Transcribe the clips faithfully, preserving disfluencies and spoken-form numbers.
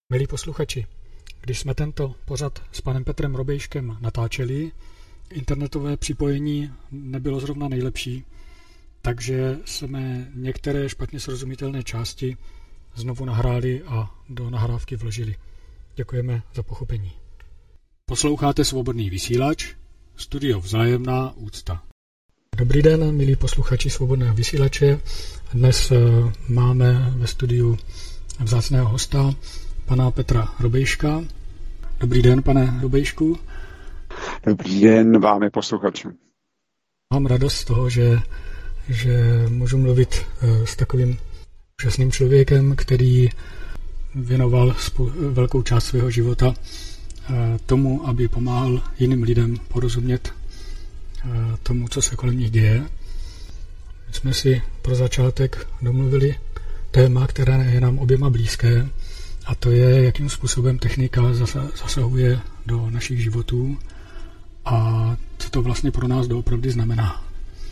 Milí posluchači, když jsme tento pořad s panem Petrem Robejškem natáčeli, internetové připojení nebylo zrovna nejlepší, takže jsme některé špatně srozumitelné části znovu nahráli a do nahrávky vložili. Děkujeme za pochopení. Posloucháte Svobodný vysílač, studio Vzájemná úcta. Dobrý den, milí posluchači Svobodného vysílače. Dnes máme ve studiu vzácného hosta, pana Petra Robejška. Dobrý den, pane Robejšku. Dobrý den, vámi posluchačům. Mám radost z toho, že, že můžu mluvit s takovým úžasným člověkem, který věnoval spou- velkou část svého života tomu, aby pomáhal jiným lidem porozumět tomu, co se kolem nich děje. My jsme si pro začátek domluvili téma, které je nám oběma blízké, a to je, jakým způsobem technika zasahuje do našich životů a co to vlastně pro nás doopravdy znamená.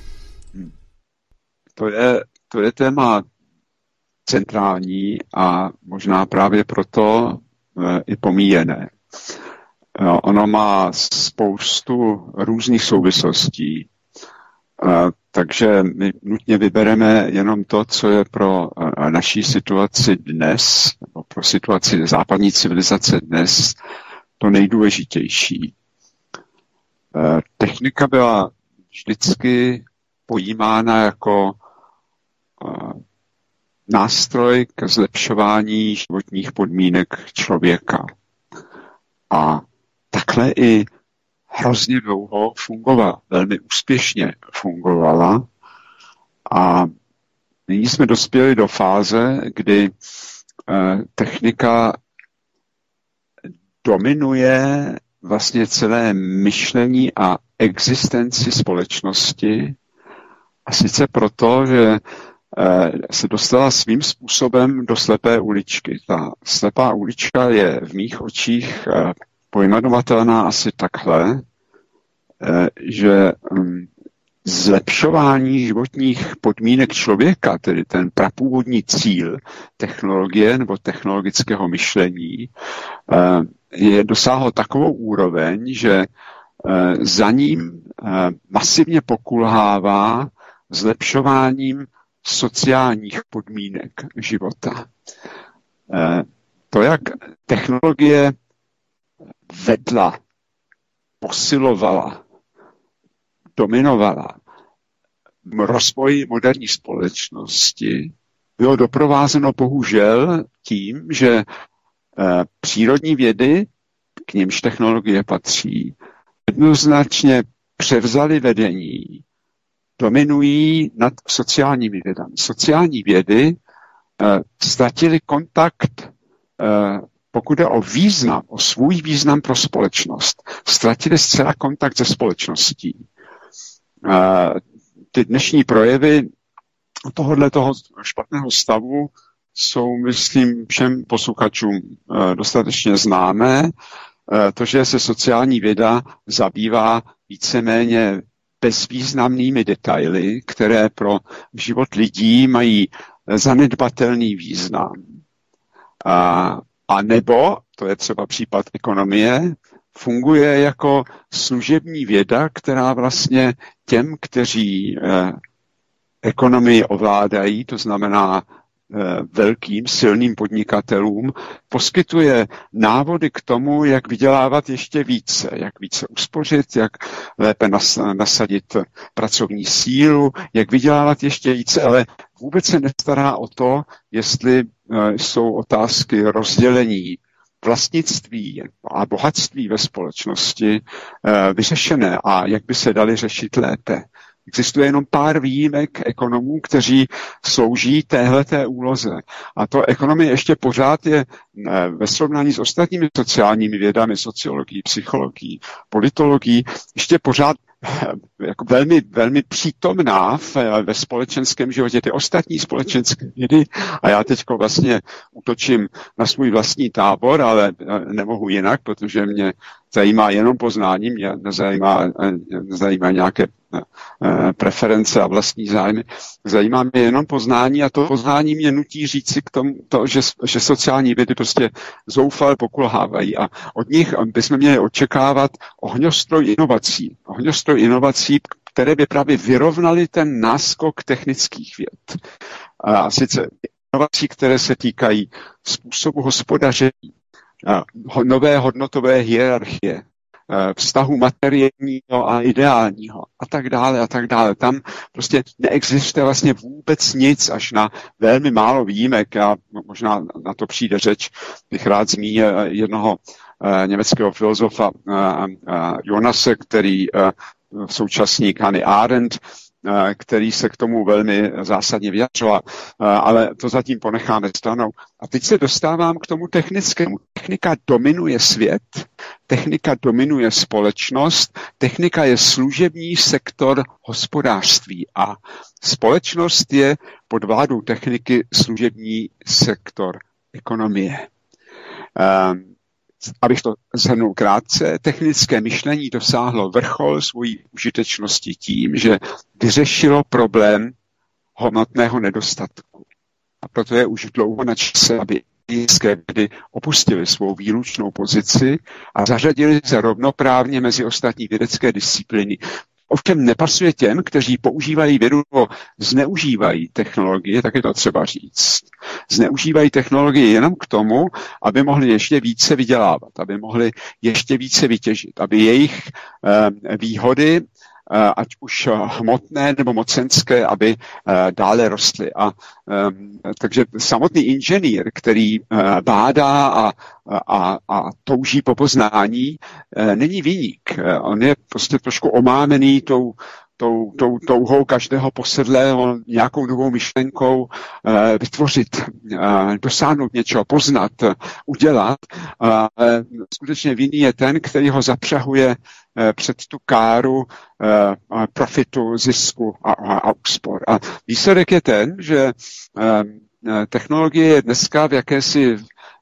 To je, to je téma centrální a možná právě proto e, i pomíjené. E, ono má spoustu různých souvislostí, e, takže my nutně vybereme jenom to, co je pro e, naší situaci dnes, nebo pro situaci západní civilizace dnes, to nejdůležitější. E, technika byla vždycky pojímána jako nástroj k zlepšování životních podmínek člověka. A takhle i hrozně dlouho fungovala, velmi úspěšně fungovala. A nyní jsme dospěli do fáze, kdy eh, technika dominuje vlastně celé myšlení a existenci společnosti. A sice proto, že se dostala svým způsobem do slepé uličky. Ta slepá ulička je v mých očích pojmenovatelná asi takhle, že zlepšování životních podmínek člověka, tedy ten prapůvodní cíl technologie nebo technologického myšlení, je dosáhlo takovou úroveň, že za ním masivně pokulhává zlepšováním sociálních podmínek života. To, jak technologie vedla, posilovala, dominovala rozvoj moderní společnosti, bylo doprovázeno bohužel tím, že přírodní vědy, k nimž technologie patří, jednoznačně převzaly vedení, dominují nad sociálními vědami. Sociální vědy eh, ztratily kontakt, eh, pokud je o význam, o svůj význam pro společnost, ztratily zcela kontakt se společností. Eh, ty dnešní projevy tohohle toho špatného stavu jsou, myslím, všem posluchačům eh, dostatečně známé. Eh, to, že se sociální věda zabývá víceméně bezvýznamnými detaily, které pro život lidí mají zanedbatelný význam. A, a nebo, to je třeba případ ekonomie, funguje jako služební věda, která vlastně těm, kteří eh, ekonomii ovládají, to znamená velkým, silným podnikatelům, poskytuje návody k tomu, jak vydělávat ještě více, jak více uspořit, jak lépe nasadit pracovní sílu, jak vydělávat ještě více, ale vůbec se nestará o to, jestli jsou otázky rozdělení vlastnictví a bohatství ve společnosti vyřešené a jak by se daly řešit lépe. Existuje jenom pár výjimek ekonomů, kteří slouží téhleté úloze. A to ekonomie ještě pořád je ve srovnání s ostatními sociálními vědami, sociologií, psychologií, politologií, ještě pořád jako velmi, velmi přítomná v, ve společenském životě. Ty ostatní společenské vědy, a já teď vlastně útočím na svůj vlastní tábor, ale nemohu jinak, protože mě zajímá jenom poznání, mě nezajímá, nezajímá nějaké preference a vlastní zájmy. Zajímá mě jenom poznání a to poznání mě nutí říci k tomu, to, že, že sociální vědy prostě zoufale pokulhávají a od nich bychom měli očekávat ohňostroj inovací. Ohňostroj inovací, které by právě vyrovnaly ten náskok technických věd. A sice inovací, které se týkají způsobu hospodaření, nové hodnotové hierarchie, vztahu materiálního a ideálního a tak dále a tak dále. Tam prostě neexistuje vlastně vůbec nic, až na velmi málo výjimek a možná na to přijde řeč, bych rád zmínil jednoho německého filozofa Jonase, který současník Hannah Arendt, který se k tomu velmi zásadně vyjadřoval, ale to zatím ponecháme stranou. A teď se dostávám k tomu technickému. Technika dominuje svět, technika dominuje společnost, technika je služební sektor hospodářství a společnost je pod vládou techniky služební sektor ekonomie. Um, Abych to shrnul krátce, technické myšlení dosáhlo vrchol svojí užitečnosti tím, že vyřešilo problém hmotného nedostatku. A proto je už dlouho na čase, aby technické vědy opustili svou výlučnou pozici a zařadili se rovnoprávně mezi ostatní vědecké disciplíny. Ovšem nepasuje těm, kteří používají vědu nebo zneužívají technologie, tak je to třeba říct. Zneužívají technologie jenom k tomu, aby mohli ještě více vydělávat, aby mohli ještě více vytěžit, aby jejich eh, výhody, eh, ať už hmotné nebo mocenské, aby eh, dále rostly. A eh, takže samotný inženýr, který eh, bádá a A, a touží po poznání, e, není viník. E, on je prostě trošku omámený tou, tou, tou touhou každého posedlého nějakou novou myšlenkou e, vytvořit, e, dosáhnout něčeho, poznat, udělat. A e, skutečně vinný je ten, který ho zapřahuje e, před tu káru e, profitu, zisku a, a, a úspor. A výsledek je ten, že e, technologie je dneska v jakési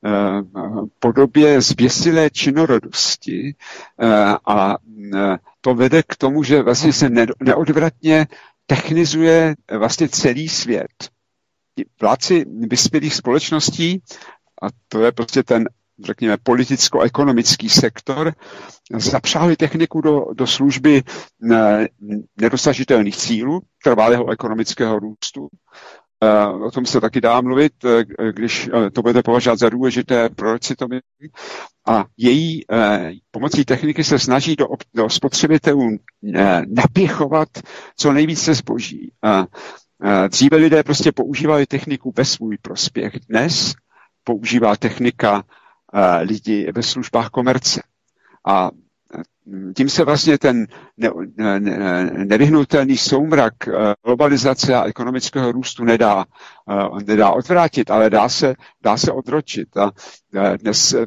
podobě zběsilé činorodosti a to vede k tomu, že vlastně se neodvratně technizuje vlastně celý svět. Vládci vyspělých společností, a to je prostě ten, řekněme, politicko-ekonomický sektor, zapřáhli techniku do, do služby nedosažitelných cílů, trvalého ekonomického růstu. O tom se taky dá mluvit, když to budete považovat za důležité, proč si to myslí. A její pomocí techniky se snaží do, do spotřebitelů napěchovat co nejvíce zboží. Dříve lidé prostě používali techniku ve svůj prospěch. Dnes používá technika lidi ve službách komerce. A tím se vlastně ten ne, ne, nevyhnutelný soumrak globalizace a ekonomického růstu nedá, nedá odvrátit, ale dá se, dá se odročit. A dnes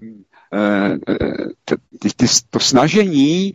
to snažení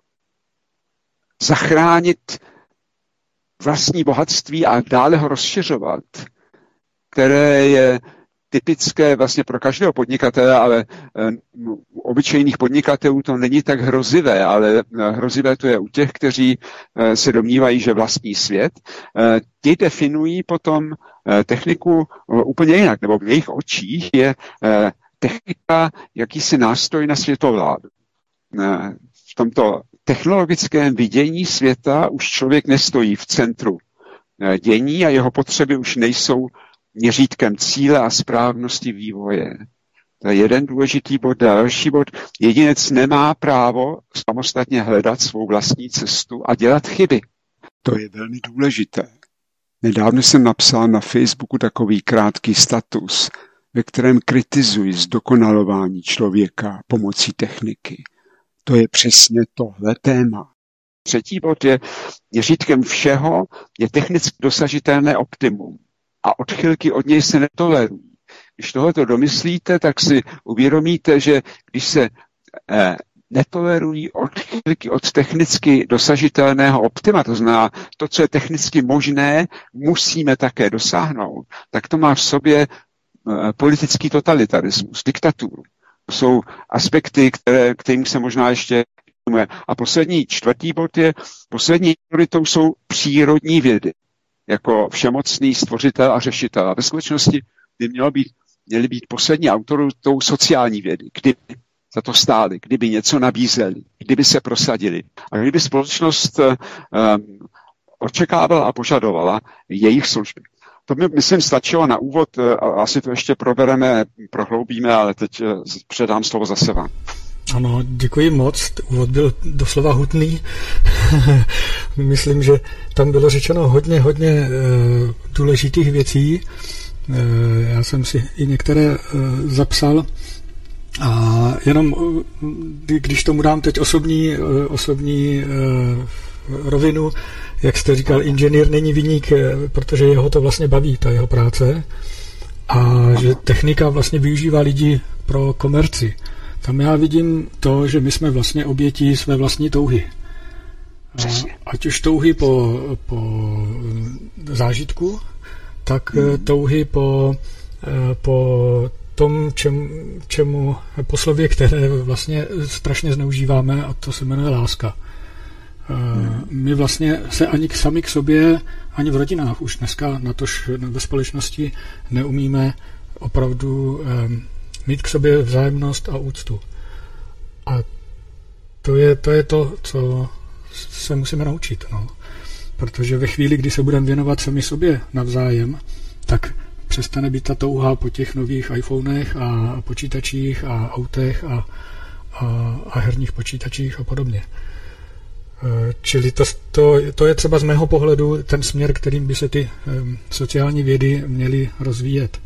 zachránit vlastní bohatství a dále ho rozšiřovat, které je typické vlastně pro každého podnikatele, ale u obyčejných podnikatelů to není tak hrozivé, ale hrozivé to je u těch, kteří se domnívají, že vlastní svět. Ti definují potom techniku úplně jinak, nebo v jejich očích je technika jakýsi nástroj na světovládu. V tomto technologickém vidění světa už člověk nestojí v centru dění a jeho potřeby už nejsou měřítkem cíle a správnosti vývoje. To je jeden důležitý bod. Další bod. Jedinec nemá právo samostatně hledat svou vlastní cestu a dělat chyby. To je velmi důležité. Nedávno jsem napsal na Facebooku takový krátký status, ve kterém kritizuji zdokonalování člověka pomocí techniky. To je přesně tohle téma. Třetí bod je, měřítkem všeho je technicky dosažitelné optimum. A odchylky od něj se netolerují. Když tohleto domyslíte, tak si uvědomíte, že když se eh, netolerují odchylky od technicky dosažitelného optima, to znamená to, co je technicky možné, musíme také dosáhnout, tak to má v sobě eh, politický totalitarismus, diktaturu. jsou aspekty, které, kterým se možná ještě věnuje. A poslední čtvrtý bod je, poslední prioritou jsou přírodní vědy, jako všemocný stvořitel a řešitel. A ve skutečnosti by mělo být, měly být poslední autoritou sociální vědy, kdyby za to stáli, kdyby něco nabízeli, kdyby se prosadili. A kdyby společnost um, očekávala a požadovala jejich služby. To mi, myslím, stačilo na úvod, asi to ještě probereme, prohloubíme, ale teď předám slovo zase vám. Ano, děkuji moc, úvod byl doslova hutný. Myslím, že tam bylo řečeno hodně, hodně e, důležitých věcí. E, já jsem si i některé e, zapsal. A jenom, když tomu dám teď osobní, e, osobní e, rovinu, jak jste říkal, inženýr není viník, protože jeho to vlastně baví, ta jeho práce, a že technika vlastně využívá lidi pro komerci. Tam já vidím to, že my jsme vlastně obětí své vlastní touhy. Ať už touhy po, po zážitku, tak hmm. touhy po, po tom, čem, čemu poslově, které vlastně strašně zneužíváme, a to se jmenuje láska. Hmm. My vlastně se ani sami k sobě, ani v rodinách už dneska, natož ve společnosti, neumíme opravdu mít k sobě vzájemnost a úctu. A to je to, je to co se musíme naučit. No. Protože ve chvíli, kdy se budeme věnovat sami sobě navzájem, tak přestane být ta touha po těch nových iPhonech a počítačích a autech a, a, a herních počítačích a podobně. Čili to, to, to je třeba z mého pohledu ten směr, kterým by se ty um, sociální vědy měly rozvíjet.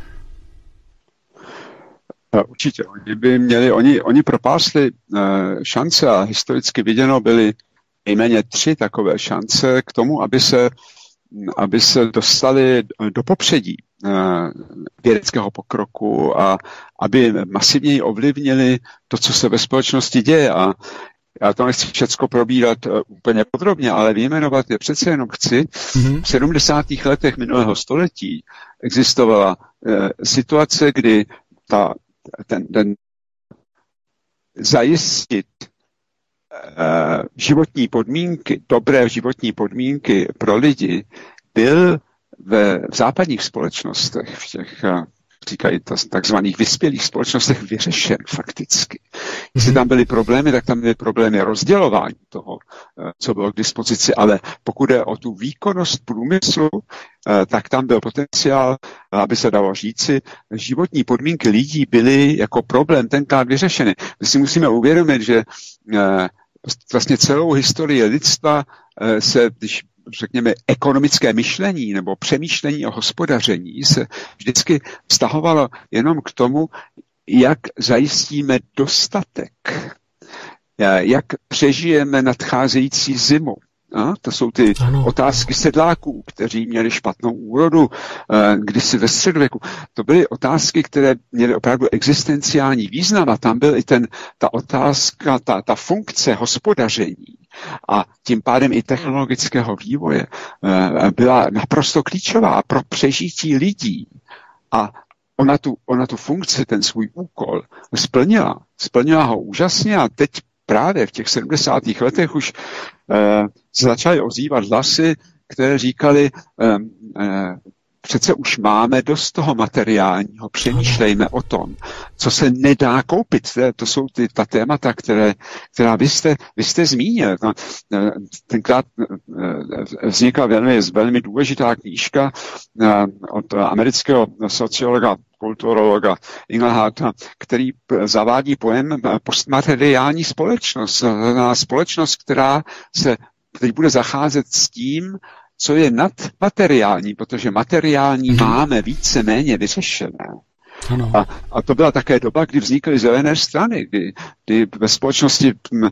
Určitě. Oni by měli, oni, oni propásli uh, šance a historicky viděno byly nejméně tři takové šance k tomu, aby se, aby se dostali do popředí uh, vědeckého pokroku a aby masivněji ovlivnili to, co se ve společnosti děje. A já to nechci všecko probírat uh, úplně podrobně, ale vyjmenovat je přece jenom chci. Mm-hmm. V sedmdesátých letech minulého století existovala uh, situace, kdy ta Ten, ten zajistit uh, životní podmínky, dobré životní podmínky pro lidi byl ve, v západních společnostech, v těch, uh, říkají to, takzvaných vyspělých společnostech vyřešen fakticky. Jestli tam byly problémy, tak tam byly problémy rozdělování toho, uh, co bylo k dispozici, ale pokud je o tu výkonnost průmyslu, tak tam byl potenciál, aby se dalo říci, životní podmínky lidí byly jako problém tenkrát vyřešeny. My si musíme uvědomit, že vlastně celou historii lidstva se, když řekněme, ekonomické myšlení nebo přemýšlení o hospodaření se vždycky vztahovalo jenom k tomu, jak zajistíme dostatek, jak přežijeme nadcházející zimu. A to jsou ty ano. otázky sedláků, kteří měli špatnou úrodu kdysi ve středověku. To byly otázky, které měly opravdu existenciální význam a tam byl i ten, ta otázka, ta, ta funkce hospodaření a tím pádem i technologického vývoje byla naprosto klíčová pro přežití lidí. A ona tu, ona tu funkci, ten svůj úkol splnila. Splnila ho úžasně a teď právě v těch sedmdesátých letech už eh, začaly ozývat hlasy, které říkali, eh, eh, přece už máme dost toho materiálního, přemýšlejme o tom, co se nedá koupit. To jsou ty, ta témata, které, která vy jste, vy jste zmínil. Tenkrát vznikla velmi, velmi důležitá knížka od amerického sociologa, kulturologa Ingleharta, který zavádí pojem postmateriální společnost. Společnost, která se teď bude zacházet s tím, co je nadmateriální, protože materiální hmm. máme více-méně vyřešené. Ano. A, a to byla také doba, kdy vznikly zelené strany, kdy, kdy ve společnosti m, m,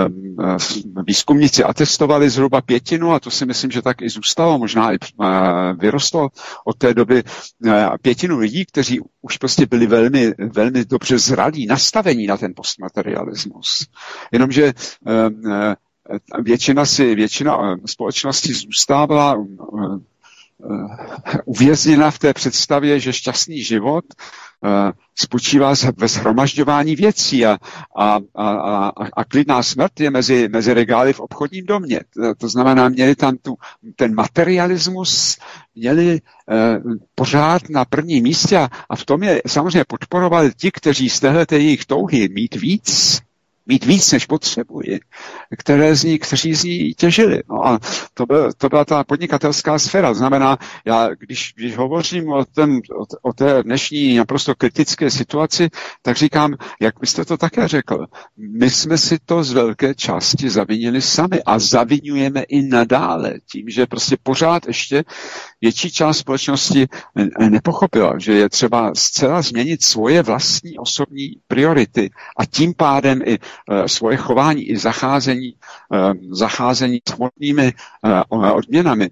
výzkumníci atestovali zhruba pětinu, a to si myslím, že tak i zůstalo, možná i m, vyrostlo od té doby m, pětinu lidí, kteří už prostě byli velmi, velmi dobře zralí, nastavení na ten postmaterialismus. Jenomže m, Většina, si, většina společnosti zůstávala uvězněna v té představě, že šťastný život spočívá ve shromažďování věcí a, a, a, a, a klidná smrt je mezi, mezi regály v obchodním domě. To znamená, měli tam tu, ten materialismus, měli eh, pořád na prvním místě a, a v tom je samozřejmě podporovali ti, kteří z téhleté jejich touhy mít víc, mít víc, než potřebují, které z ní, kteří z ní těžili. No a to, byl, to byla ta podnikatelská sféra. To znamená, já, když, když hovořím o, ten, o, o té dnešní naprosto kritické situaci, tak říkám, jak byste to také řekl, my jsme si to z velké části zavinili sami a zavinujeme i nadále tím, že prostě pořád ještě větší část společnosti nepochopila, že je třeba zcela změnit svoje vlastní osobní priority a tím pádem i svoje chování i zacházení, zacházení s hmotnými odměnami.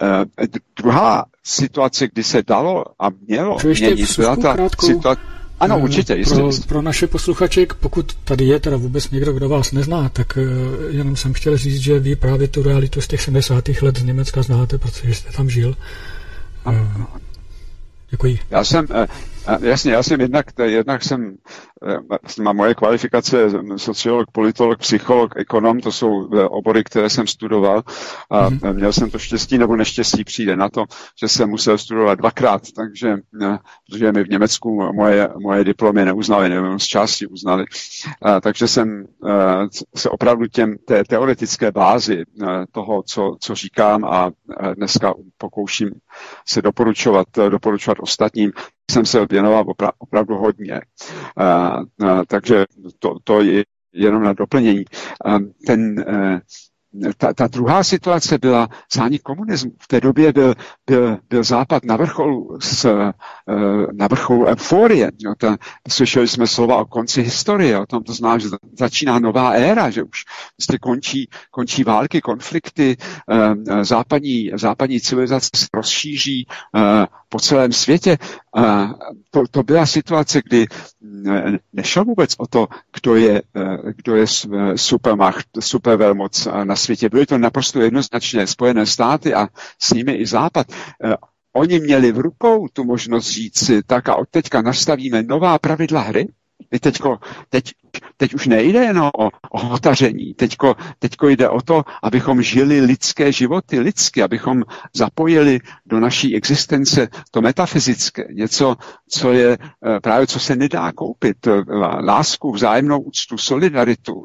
Druhá situace, kdy se dalo a mělo měnit, byla ta situace. Ano, určitě. Pro, pro naše posluchače, pokud tady je teda vůbec někdo, kdo vás nezná, tak jenom jsem chtěl říct, že vy právě tu realitu z těch sedmdesátých let z Německa znáte, protože jste tam žil. Ano. Děkuji. Já jsem, jasně, já jsem jednak, jednak jsem, mám moje kvalifikace sociolog, politolog, psycholog, ekonom, to jsou obory, které jsem studoval a mm-hmm. měl jsem to štěstí nebo neštěstí přijde na to, že jsem musel studovat dvakrát, takže, protože mi v Německu moje, moje diplomy neuznali, nebo z části uznali, a, takže jsem se opravdu těm té teoretické bázi toho, co, co říkám a dneska pokouším se doporučovat, doporučovat ostatním, jsem se věnoval opra- opravdu hodně. A, a, takže to, to je jenom na doplnění. A ten, a, ta, ta druhá situace byla zánik komunismu. V té době byl, byl, byl Západ na vrcholu, s, na vrcholu euforie. Jo, ta, slyšeli jsme slova o konci historie, o tom to znamená, že začíná nová éra, že už vlastně končí, končí války, konflikty, západní, západní civilizace se rozšíří po celém světě. To, to byla situace, kdy nešlo vůbec o to, kdo je, kdo je supermacht, supervelmoc na světě. Byly to naprosto jednoznačně Spojené státy a s nimi i Západ. Oni měli v rukou tu možnost říct si, tak a od teďka nastavíme nová pravidla hry. Teďko, teď, teď už nejde jen o, o hotaření, teďko, teďko jde o to, abychom žili lidské životy lidsky, abychom zapojili do naší existence to metafyzické, něco, co je právě, co se nedá koupit, lásku, vzájemnou úctu, solidaritu,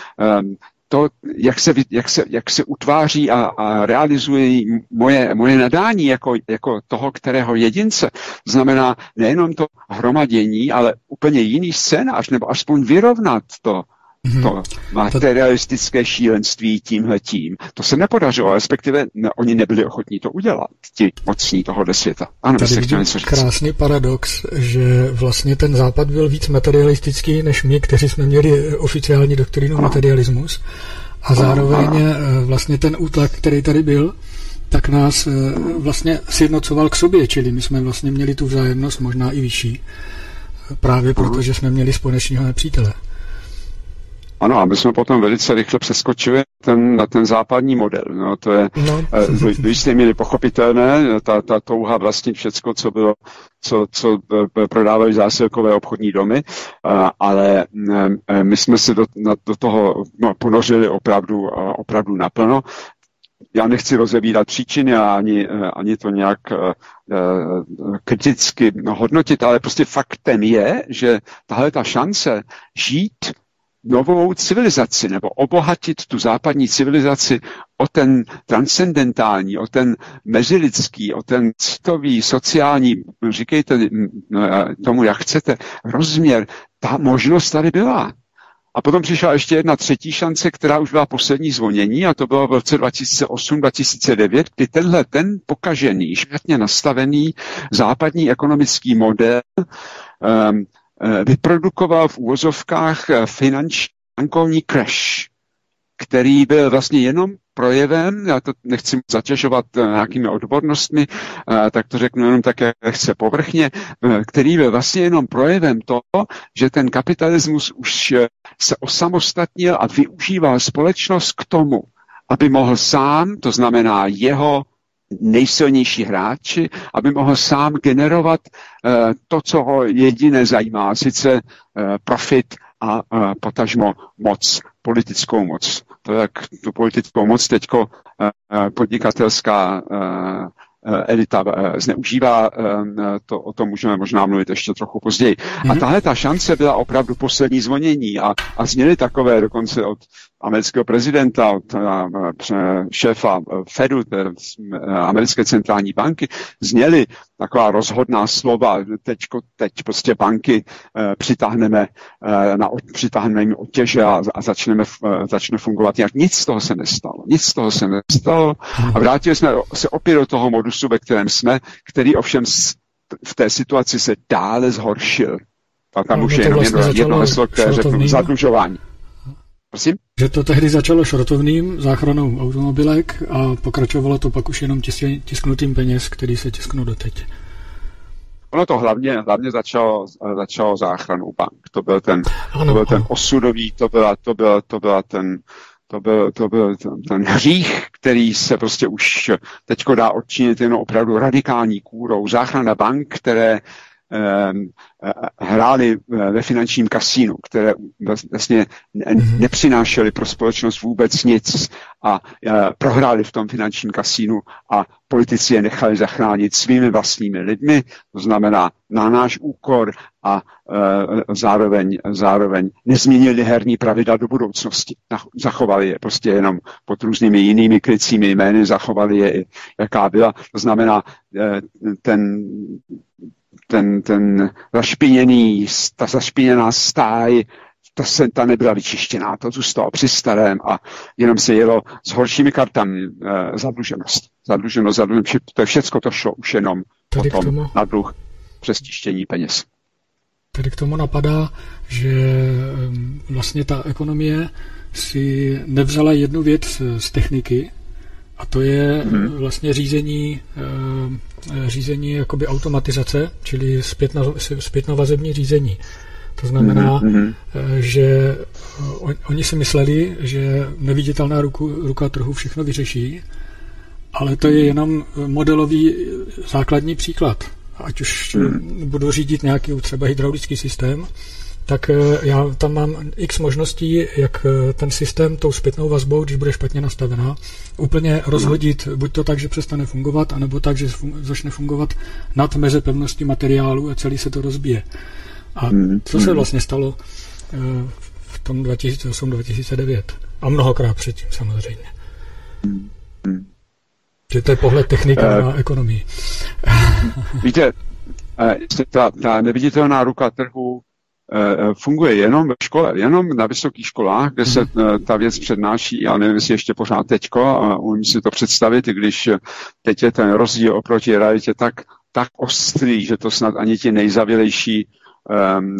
to, jak se, jak se, jak se utváří a, a realizuje moje, moje nadání jako, jako toho, kterého jedince, znamená nejenom to hromadění, ale úplně jiný scénář, nebo aspoň vyrovnat to, to materialistické šílenství tímhletím. To se nepodařilo, respektive ne, oni nebyli ochotní to udělat, ti mocní tohohle světa. Ano, tady vidím krásný paradox, že vlastně ten Západ byl víc materialistický než my, kteří jsme měli oficiální doktrínu materialismus a zároveň vlastně ten útlak, který tady byl, tak nás vlastně sjednocoval k sobě, čili my jsme vlastně měli tu vzájemnost možná i vyšší, právě proto, že jsme měli společného nepřítele. Ano, a my jsme potom velice rychle přeskočili ten, na ten západní model. No, to je no. do jisté míry pochopitelné, ta, ta touha vlastnit všecko, co bylo, co, co prodávají zásilkové obchodní domy, ale my jsme se do, do toho no, ponořili opravdu, opravdu naplno. Já nechci rozebírat příčiny a ani, ani to nějak kriticky hodnotit, ale prostě faktem je, že tahle ta šance žít novou civilizaci nebo obohatit tu západní civilizaci o ten transcendentální, o ten mezilidský, o ten citový, sociální, říkejte tomu, jak chcete, rozměr, ta možnost tady byla. A potom přišla ještě jedna třetí šance, která už byla poslední zvonění, a to bylo v roce dva tisíce osm dva tisíce devět, kdy tenhle ten pokažený, špatně nastavený západní ekonomický model um, vyprodukoval v úvozovkách finanční bankovní crash, který byl vlastně jenom projevem, já to nechci zatěžovat nějakými odbornostmi, tak to řeknu jenom tak, jak chce povrchně, který byl vlastně jenom projevem toho, že ten kapitalismus už se osamostatnil a využíval společnost k tomu, aby mohl sám, to znamená jeho nejsilnější hráči, aby mohl sám generovat uh, to, co ho jediné zajímá, sice uh, profit a uh, potažmo moc, politickou moc. To, jak tu politickou moc teďko uh, podnikatelská uh, elita zneužívá, to, o tom můžeme možná mluvit ještě trochu později. Mm-hmm. A tahle ta šance byla opravdu poslední zvonění a, a zněly takové dokonce od amerického prezidenta, od a, šéfa Fedu, americké centrální banky, zněly taková rozhodná slova, teďko, teď prostě banky e, přitáhneme, e, na, přitáhneme jim otěže a, a začneme, e, začne fungovat. Jak nic z toho se nestalo. Nic z toho se nestalo a vrátili jsme se opět do toho modusu, ve kterém jsme, který ovšem v té situaci se dále zhoršil. A tam no, už je jenom vlastně jedno, jedno heslo, které řeknu zadlužování. Prosím? Že to tehdy začalo šrotovným záchranou automobilek a pokračovalo to pak už jenom tisk- tisknutým peněz, který se tisknou doteď. Ono to hlavně, hlavně začalo, začalo záchranou bank. To byl ten, ano, to byl ten osudový, to byla, to byla, to byla ten, to byl, to byl ten, ten hřích, který se prostě už teďko dá odčinit jenom opravdu radikální kůrou. Záchrana bank, které hráli ve finančním kasínu, které vlastně nepřinášely pro společnost vůbec nic a prohráli v tom finančním kasínu a politici je nechali zachránit svými vlastními lidmi, to znamená na náš úkor a zároveň, zároveň nezměnili herní pravidla do budoucnosti. Zachovali je prostě jenom pod různými jinými krycími jmény, zachovali je, jaká byla. To znamená ten ten, ten zašpiněný, ta zašpiněná stáj, ta, se, ta nebyla vyčištěná, to zůstalo při starém a jenom se jelo s horšími kartami e, zadluženost. Zadluženost, zadluženost, to je všecko to šlo už jenom Tady potom tomu, na dluh přes tištění peněz. Tady k tomu napadá, že vlastně ta ekonomie si nevzala jednu věc z techniky, a to je hmm. vlastně řízení, řízení jakoby automatizace, čili zpětnovazební řízení. To znamená, hmm. že oni si mysleli, že neviditelná ruku, ruka trhu všechno vyřeší, ale to je jenom modelový základní příklad. Ať už hmm. budu řídit nějaký třeba hydraulický systém, tak já tam mám x možností, jak ten systém tou zpětnou vazbou, když bude špatně nastavená, úplně rozhodit, buď to tak, že přestane fungovat, anebo tak, že začne fungovat nad meze pevnosti materiálu a celý se to rozbije. A co se vlastně stalo v tom dva tisíce osm dva tisíce devět? A mnohokrát předtím samozřejmě. Že to je pohled technika uh, na ekonomii. Víte, ta, ta neviditelná ruka trhu funguje jenom ve škole, jenom na vysokých školách, kde se ta věc přednáší, já nevím, jestli ještě pořád teďko, a umím si to představit, i když teď je ten rozdíl oproti realitě tak, tak ostrý, že to snad ani ti nejzavělejší, um,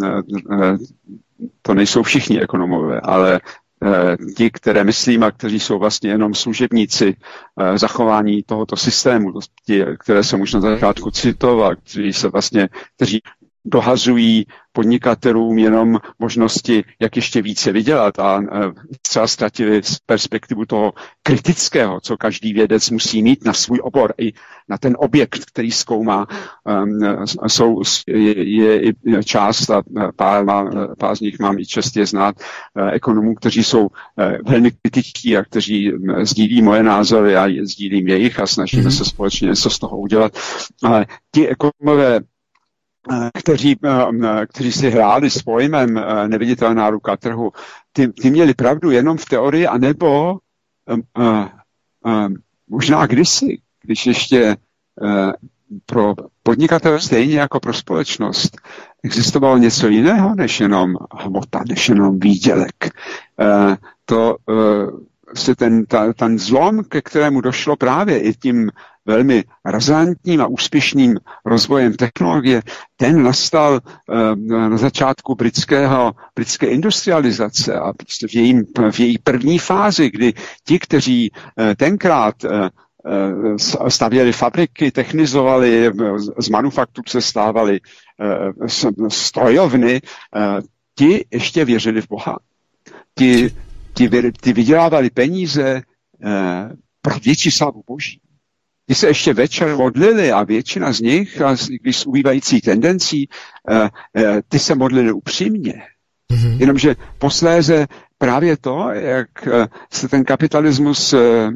to nejsou všichni ekonomové, ale ti, které myslím a kteří jsou vlastně jenom služebníci zachování tohoto systému, ti, které jsem už na začátku citoval, kteří se vlastně, kteří dohazují podnikatelům jenom možnosti, jak ještě více vydělat a třeba ztratili z perspektivu toho kritického, co každý vědec musí mít na svůj obor i na ten objekt, který zkoumá. Jsou, je i část, a pár, pár z nich mám i čest je znát, ekonomů, kteří jsou velmi kritičtí a kteří sdílí moje názory a sdílím jejich a snažíme se společně něco z toho udělat. Ale ti ekonomové, Kteří, kteří si hráli s pojmem neviditelná ruka trhu, ty, ty měli pravdu jenom v teorii, anebo um, uh, um, možná kdysi, když ještě uh, pro podnikatele stejně jako pro společnost existovalo něco jiného než jenom hmota, než jenom výdělek. Uh, to uh, se ten, ta, ten zlom, ke kterému došlo právě i tím velmi razantním a úspěšným rozvojem technologie, ten nastal uh, na začátku britského, britské industrializace a v, jejím, v její první fázi, kdy ti, kteří uh, tenkrát uh, stavěli fabriky, technizovali, z manufaktur se stávali uh, strojovny, uh, ti ještě věřili v Boha. Ti, ti, ti vydělávali peníze uh, pro větší slávu Boží. Ti se ještě večer modlili a většina z nich, když s ubývající tendencí, ty se modlili upřímně. Mm-hmm. Jenomže posléze právě to, jak se ten kapitalismus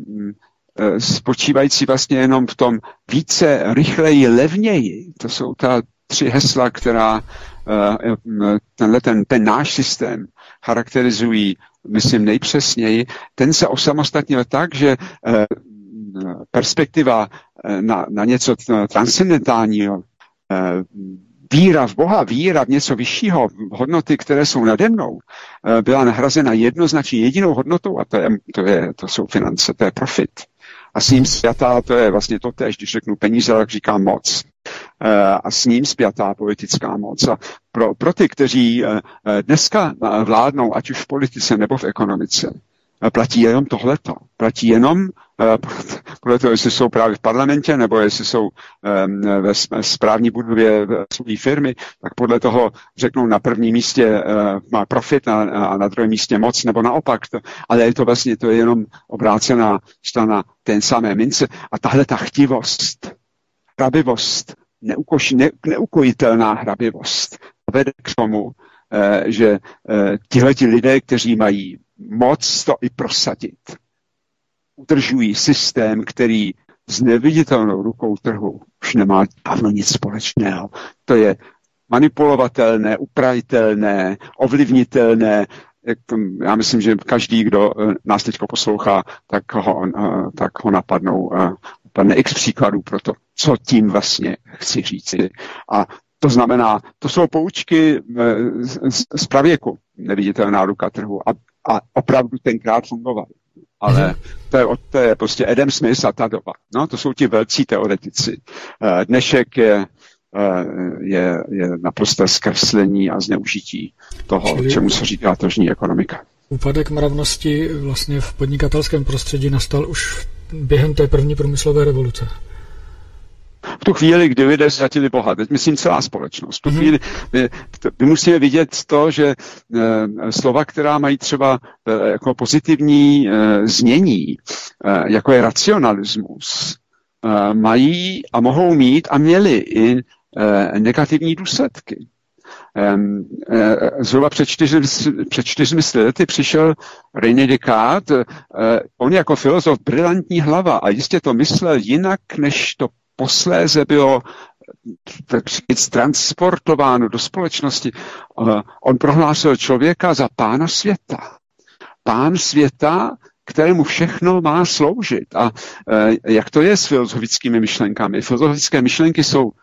spočívající vlastně jenom v tom více, rychleji, levněji, to jsou ta tři hesla, která tenhle ten, ten náš systém charakterizují, myslím, nejpřesněji, ten se osamostatnil tak, že perspektiva na, na něco transcendentálního, víra v Boha, víra v něco vyššího, hodnoty, které jsou nade mnou, byla nahrazena jednoznačně jedinou hodnotou a to, je, to, je, to jsou finance, to je profit. A s ním spjatá, to je vlastně to též, když řeknu peníze, tak říkám moc. A s ním spjatá politická moc. A pro, pro ty, kteří dneska vládnou, ať už v politice nebo v ekonomice, platí jenom tohleto. Platí jenom podle toho, jestli jsou právě v parlamentě, nebo jestli jsou ve správní budově své firmy, tak podle toho řeknou na prvním místě má profit a na druhém místě moc, nebo naopak. Ale je to vlastně to je jenom obrácená strana té samé mince. A tahle ta chtivost, hrabivost, neukoš, ne, neukojitelná hrabivost vede k tomu, že tihleti lidé, kteří mají moc to i prosadit, udržují systém, který s neviditelnou rukou trhu už nemá dávno nic společného. To je manipulovatelné, upravitelné, ovlivnitelné. Já myslím, že každý, kdo nás teď poslouchá, tak ho, tak ho napadnou, napadne x příkladů pro to, co tím vlastně chci říct. A to znamená, to jsou poučky z, z pravěku, neviditelná ruka trhu. A, a opravdu tenkrát fungovaly. Ale to je, to je prostě Adam Smith a ta doba. No, to jsou ti velcí teoretici. Dnešek je, je, je naprosto zkreslení a zneužití toho, čili čemu se říká tržní ekonomika. Úpadek mravnosti vlastně v podnikatelském prostředí nastal už během té první průmyslové revoluce. V tu chvíli, kdy lidé ztratili Boha, teď myslím celá společnost, v tu chvíli my, my musíme vidět to, že e, slova, která mají třeba e, jako pozitivní e, znění, e, jako je racionalismus, e, mají a mohou mít a měli i e, negativní důsledky. E, e, zhruba před čtyřmi, před čtyřmi lety přišel René Descartes, e, on jako filozof brilantní hlava a jistě to myslel jinak, než to posléze bylo transportováno do společnosti. On prohlásil člověka za pána světa. Pán světa, kterému všechno má sloužit. A jak to je s filozofickými myšlenkami? Filozofické myšlenky jsou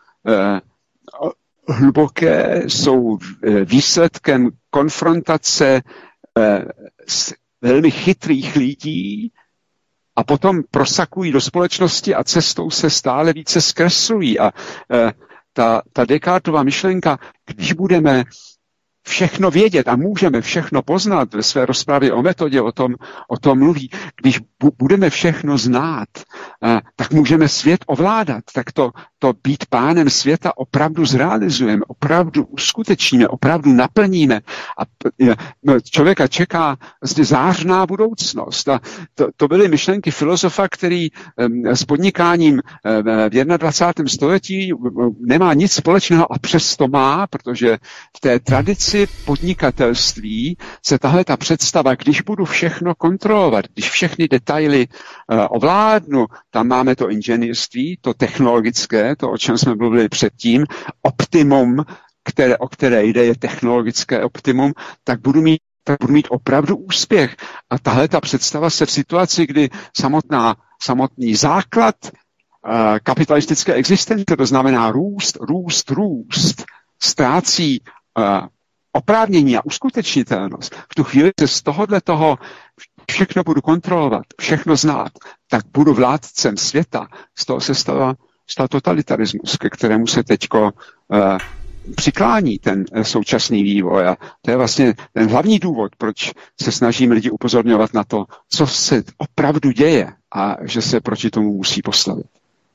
hluboké, jsou výsledkem konfrontace s velmi chytrých lidí, a potom prosakují do společnosti a cestou se stále více zkreslují. A e, ta, ta Descartova myšlenka, když budeme všechno vědět a můžeme všechno poznat, ve své rozpravě o metodě o tom, o tom mluví, když bu, budeme všechno znát, eh, tak můžeme svět ovládat, tak to, to být pánem světa opravdu zrealizujeme, opravdu uskutečníme, opravdu naplníme a eh, člověka čeká vlastně zářná budoucnost. A to, to byly myšlenky filozofa, který eh, s podnikáním eh, v dvacátém prvním století nemá nic společného a přesto má, protože v té tradici podnikatelství se tahle ta představa, když budu všechno kontrolovat, když všechny detaily uh, ovládnu, tam máme to inženýrství, to technologické, to, o čem jsme mluvili předtím, optimum, které, o které jde, je technologické optimum, tak budu mít, tak budu mít opravdu úspěch. A tahle ta představa se v situaci, kdy samotná, samotný základ uh, kapitalistické existence, to znamená růst, růst, růst, ztrácí uh, oprávnění a uskutečnitelnost. V tu chvíli se z tohohle toho všechno budu kontrolovat, všechno znát, tak budu vládcem světa. Z toho se stala, stal totalitarismus, ke kterému se teďko uh, přiklání ten uh, současný vývoj. A to je vlastně ten hlavní důvod, proč se snažíme lidi upozorňovat na to, co se opravdu děje a že se proti tomu musí postavit.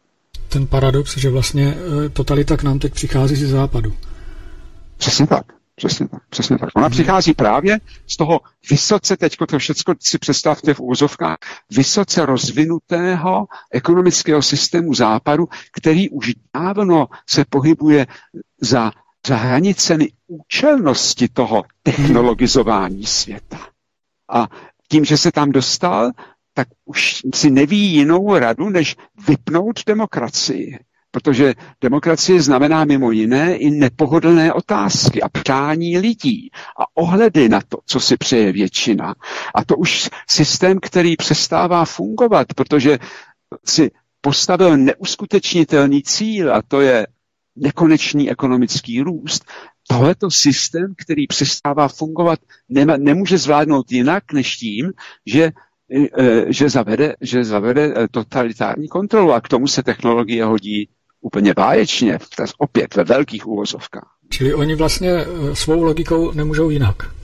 Ten paradox, že vlastně totalita k nám teď přichází ze západu. Přesně tak. Přesně tak, přesně tak. Ona přichází právě z toho vysoce, teďko to všechno si představte v úvozovkách, vysoce rozvinutého ekonomického systému západu, který už dávno se pohybuje za, za hranicemi účelnosti toho technologizování světa. A tím, že se tam dostal, tak už si neví jinou radu, než vypnout demokracii. Protože demokracie znamená mimo jiné i nepohodlné otázky a přání lidí a ohledy na to, co si přeje většina. A to už systém, který přestává fungovat, protože si postavil neuskutečnitelný cíl a to je nekonečný ekonomický růst. Tohleto systém, který přestává fungovat, nema, nemůže zvládnout jinak než tím, že že zavede, že zavede totalitární kontrolu a k tomu se technologie hodí úplně báječně, opět ve velkých úvozovkách. Čili oni vlastně svou logikou nemůžou jinak.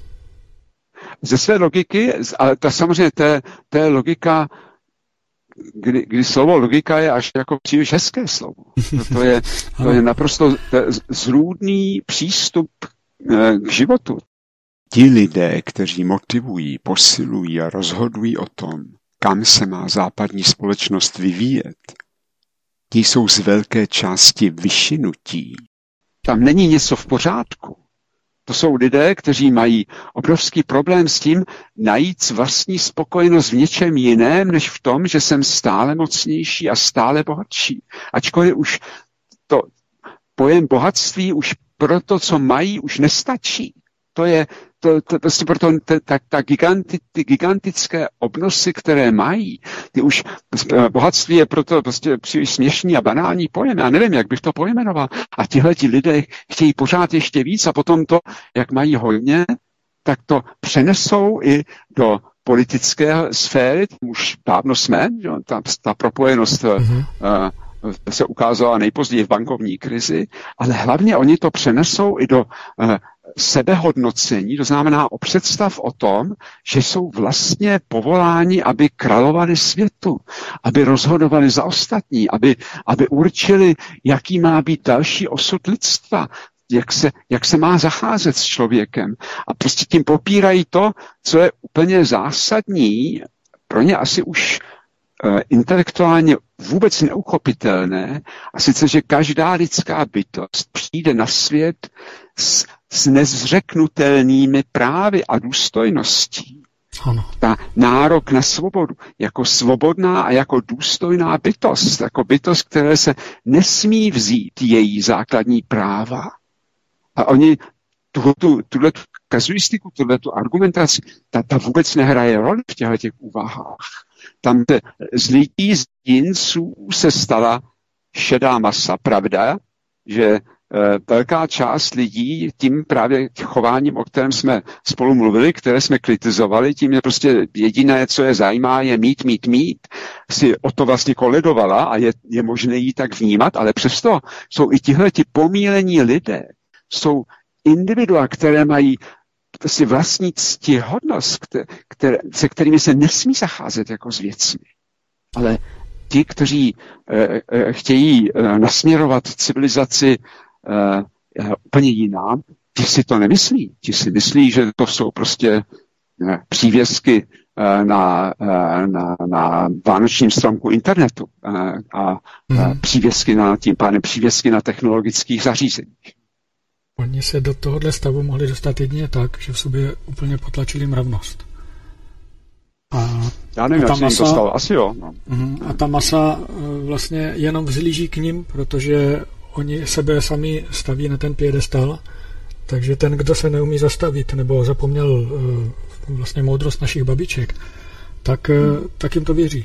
Ze své logiky, ale ta samozřejmě té, té logika, kdy, kdy slovo logika je až jako příliš hezké slovo. To je, to je naprosto zrůdný přístup k životu. Ti lidé, kteří motivují, posilují a rozhodují o tom, kam se má západní společnost vyvíjet, ti jsou z velké části vyšinutí. Tam není něco v pořádku. To jsou lidé, kteří mají obrovský problém s tím najít vlastní spokojenost v něčem jiném, než v tom, že jsem stále mocnější a stále bohatší. Ačkoliv už to pojem bohatství už pro to, co mají, už nestačí. To je to, to, prostě proto ta, ta giganti, ty gigantické obnosy, které mají, ty už bohatství je proto prostě příliš směšný a banální pojem. Já nevím, jak bych to pojmenoval. A tihleti lidé chtějí pořád ještě víc a potom to, jak mají hodně, tak to přenesou i do politické sféry. Už dávno jsme, že? Ta, ta propojenost mm-hmm. uh, se ukázala nejpozději v bankovní krizi, ale hlavně oni to přenesou i do uh, sebehodnocení, to znamená o představ o tom, že jsou vlastně povoláni, aby královali světu, aby rozhodovali za ostatní, aby, aby určili, jaký má být další osud lidstva, jak se, jak se má zacházet s člověkem. A prostě tím popírají to, co je úplně zásadní, pro ně asi už uh, intelektuálně vůbec neuchopitelné, a sice, že každá lidská bytost přijde na svět s, s nezřeknutelnými právy a důstojností. Ano. Ta nárok na svobodu, jako svobodná a jako důstojná bytost, jako bytost, které se nesmí vzít její základní práva. A oni tuhletu, tuhletu kazuistiku, tuhletu argumentaci, ta, ta vůbec nehraje roli v těchto těch úvahách. Tam se z lidí, z jedinců se stala šedá masa. Pravda, že e, velká část lidí tím právě chováním, o kterém jsme spolu mluvili, které jsme kritizovali, tím je prostě jediné, co je zajímá, je mít, mít, mít, si o to vlastně koledovala a je, je možné jí tak vnímat, ale přesto jsou i tihleti pomílení lidé, jsou individua, které mají si vlastní ctihodnost, které, se kterými se nesmí zacházet jako s věcmi. Ale ti, kteří e, e, chtějí e, nasměrovat civilizaci e, úplně jinam, ti si to nemyslí. Ti si myslí, že to jsou prostě e, přívěsky e, na, e, na, na vánočním stromku internetu e, a hmm. e, přívěsky na, tím pádem přívěsky na technologických zařízeních. Oni se do tohohle stavu mohli dostat jedině tak, že v sobě úplně potlačili mravnost. A, Já nevím, a ta jak masa, se jim dostal, asi jo. No. A ta masa vlastně jenom vzlíží k nim, protože oni sebe sami staví na ten piedestal, takže ten, kdo se neumí zastavit, nebo zapomněl vlastně moudrost našich babiček, tak, hmm. tak jim to věří.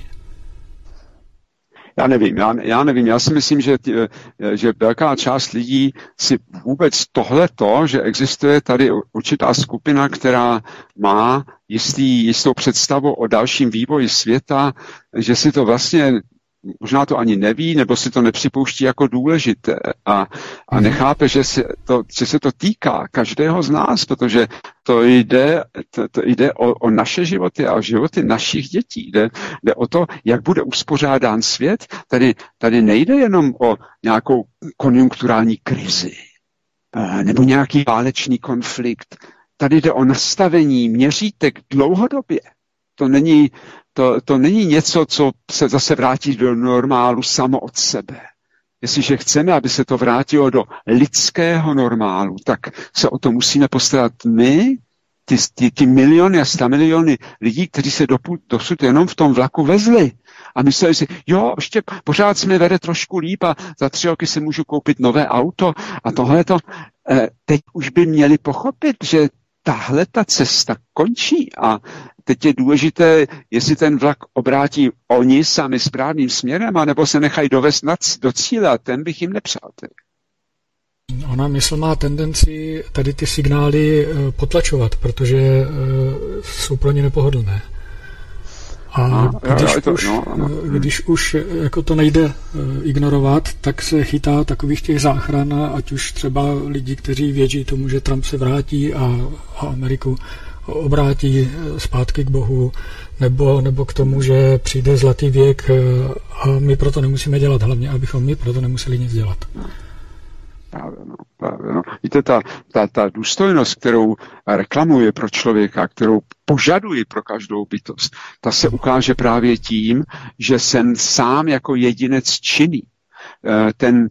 Já nevím, já, já nevím, já si myslím, že, že velká část lidí si vůbec tohleto, že existuje tady určitá skupina, která má jistý, jistou představu o dalším vývoji světa, že si to vlastně možná to ani neví, nebo si to nepřipouští jako důležité a, a nechápe, že se, to, že se to týká každého z nás, protože to jde, to, to jde o, o naše životy a o životy našich dětí. Jde, jde o to, jak bude uspořádán svět. Tady, tady nejde jenom o nějakou konjunkturální krizi. nebo nějaký válečný konflikt. Tady jde o nastavení měřítek dlouhodobě. To není, to, to není něco, co se zase vrátí do normálu samo od sebe. Jestliže chceme, aby se to vrátilo do lidského normálu, tak se o to musíme postarat my, ty, ty, ty miliony a sta miliony lidí, kteří se dopud, dosud jenom v tom vlaku vezli. A mysleli si, jo, ještě pořád se mi vede trošku líp a za tři roky si můžu koupit nové auto a tohleto. Eh, teď už by měli pochopit, že tahle ta cesta končí a teď je důležité, jestli ten vlak obrátí oni sami správným směrem, anebo se nechají dovést do cíle a ten bych jim nepřál. Ona mysl má tendenci tady ty signály potlačovat, protože jsou pro ně nepohodlné. A no, když, jo, to, už, no, no. když už jako to nejde ignorovat, tak se chytá takových těch záchran, ať už třeba lidi, kteří věří tomu, že Trump se vrátí a, a Ameriku obrátí zpátky k Bohu, nebo, nebo k tomu, že přijde zlatý věk a my proto nemusíme dělat, hlavně abychom my proto nemuseli nic dělat. Právě, no, právě, no. Víte, ta, ta, ta důstojnost, kterou reklamuje pro člověka, kterou požaduje pro každou bytost, ta se ukáže právě tím, že jsem sám jako jedinec činný. Ten,